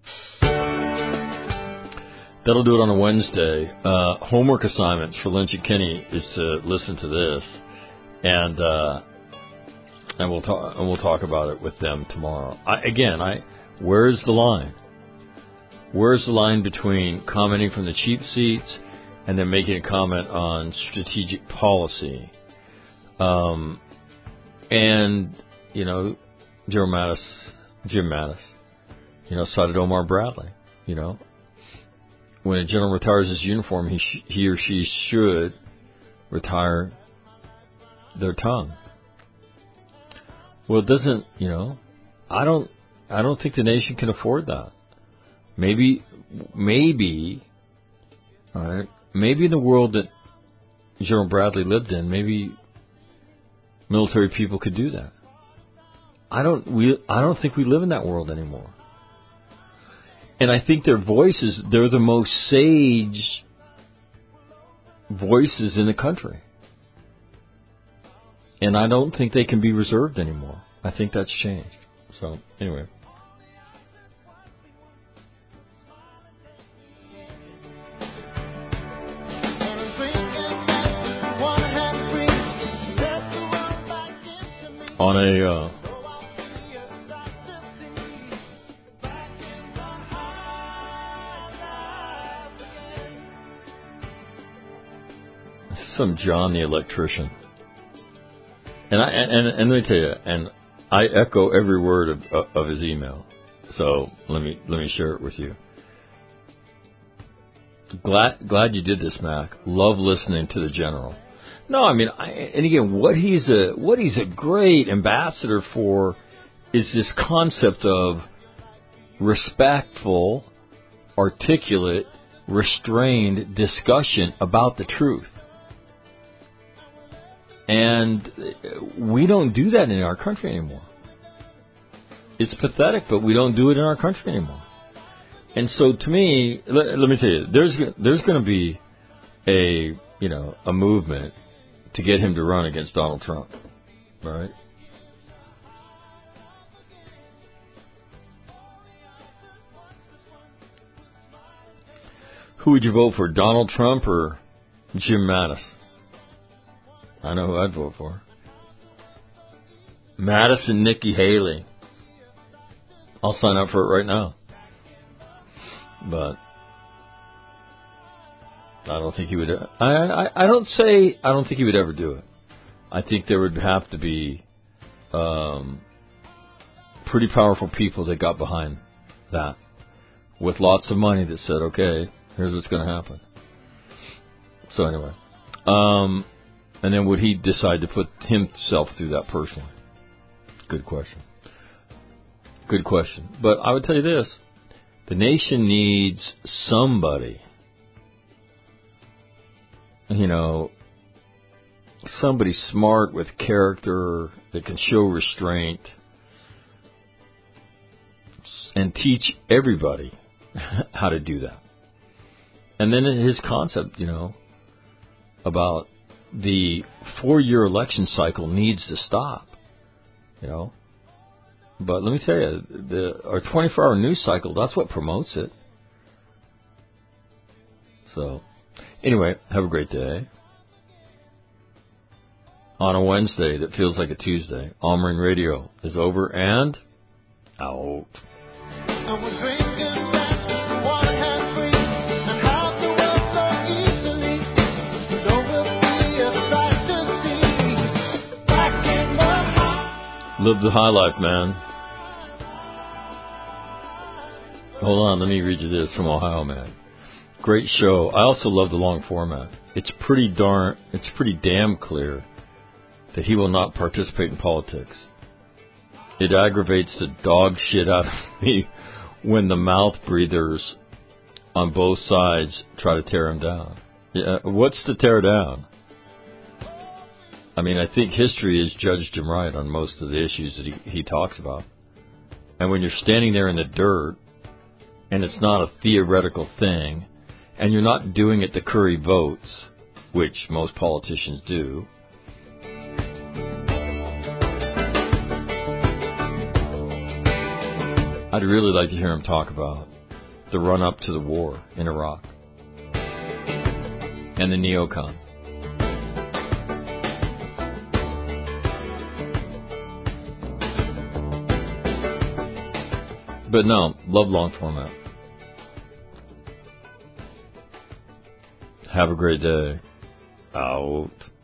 That'll do it on a Wednesday. Uh, homework assignments for Lynch and Kenny is to listen to this, and uh, and we'll talk and we'll talk about it with them tomorrow. I, again, I where's the line? Where's the line between commenting from the cheap seats and then making a comment on strategic policy? Um, and, you know, Joe Mattis, Jim Mattis, you know, cited Omar Bradley. You know, when a general retires his uniform, he sh- he or she should retire their tongue. Well, it doesn't, you know, I don't, I don't think the nation can afford that. Maybe, maybe, all right, maybe in the world that General Bradley lived in, maybe military people could do that. I don't, we, I don't think we live in that world anymore. And I think their voices, they're the most sage voices in the country. And I don't think they can be reserved anymore. I think that's changed. So, anyway. On a uh, some John the electrician, and I and, and let me tell you, and I echo every word of, of his email. So let me let me share it with you. Glad glad you did this, Mac. Love listening to the general. No, I mean, I, and again, what he's a what he's a great ambassador for is this concept of respectful, articulate, restrained discussion about the truth. And we don't do that in our country anymore. It's pathetic, but we don't do it in our country anymore. And so, to me, let, let me tell you, there's there's going to be a you know a movement to get him to run against Donald Trump, right? Who would you vote for, Donald Trump or Jim Mattis? I know who I'd vote for. Mattis and Nikki Haley. I'll sign up for it right now. But I don't think he would. I, I I don't say I don't think he would ever do it. I think there would have to be um, pretty powerful people that got behind that, with lots of money that said, "Okay, here's what's going to happen." So anyway, um, and then would he decide to put himself through that personally? Good question. Good question. But I would tell you this: the nation needs somebody. You know, somebody smart with character that can show restraint and teach everybody how to do that. And then his concept, you know, about the four-year election cycle needs to stop, you know. But let me tell you, the, our twenty-four hour news cycle, that's what promotes it. So, anyway, have a great day. On a Wednesday that feels like a Tuesday, All Marine Radio is over and out. Live the high life, man. Hold on, let me read you this from Ohio, man. Great show. I also love the long format. It's pretty darn, it's pretty damn clear that he will not participate in politics. It aggravates the dog shit out of me when the mouth breathers on both sides try to tear him down. Yeah, what's to tear down? I mean, I think history has judged him right on most of the issues that he, he talks about. And when you're standing there in the dirt, and it's not a theoretical thing, and you're not doing it to curry votes, which most politicians do, I'd really like to hear him talk about the run-up to the war in Iraq and the neocon. But no, love long format. Have a great day. Out.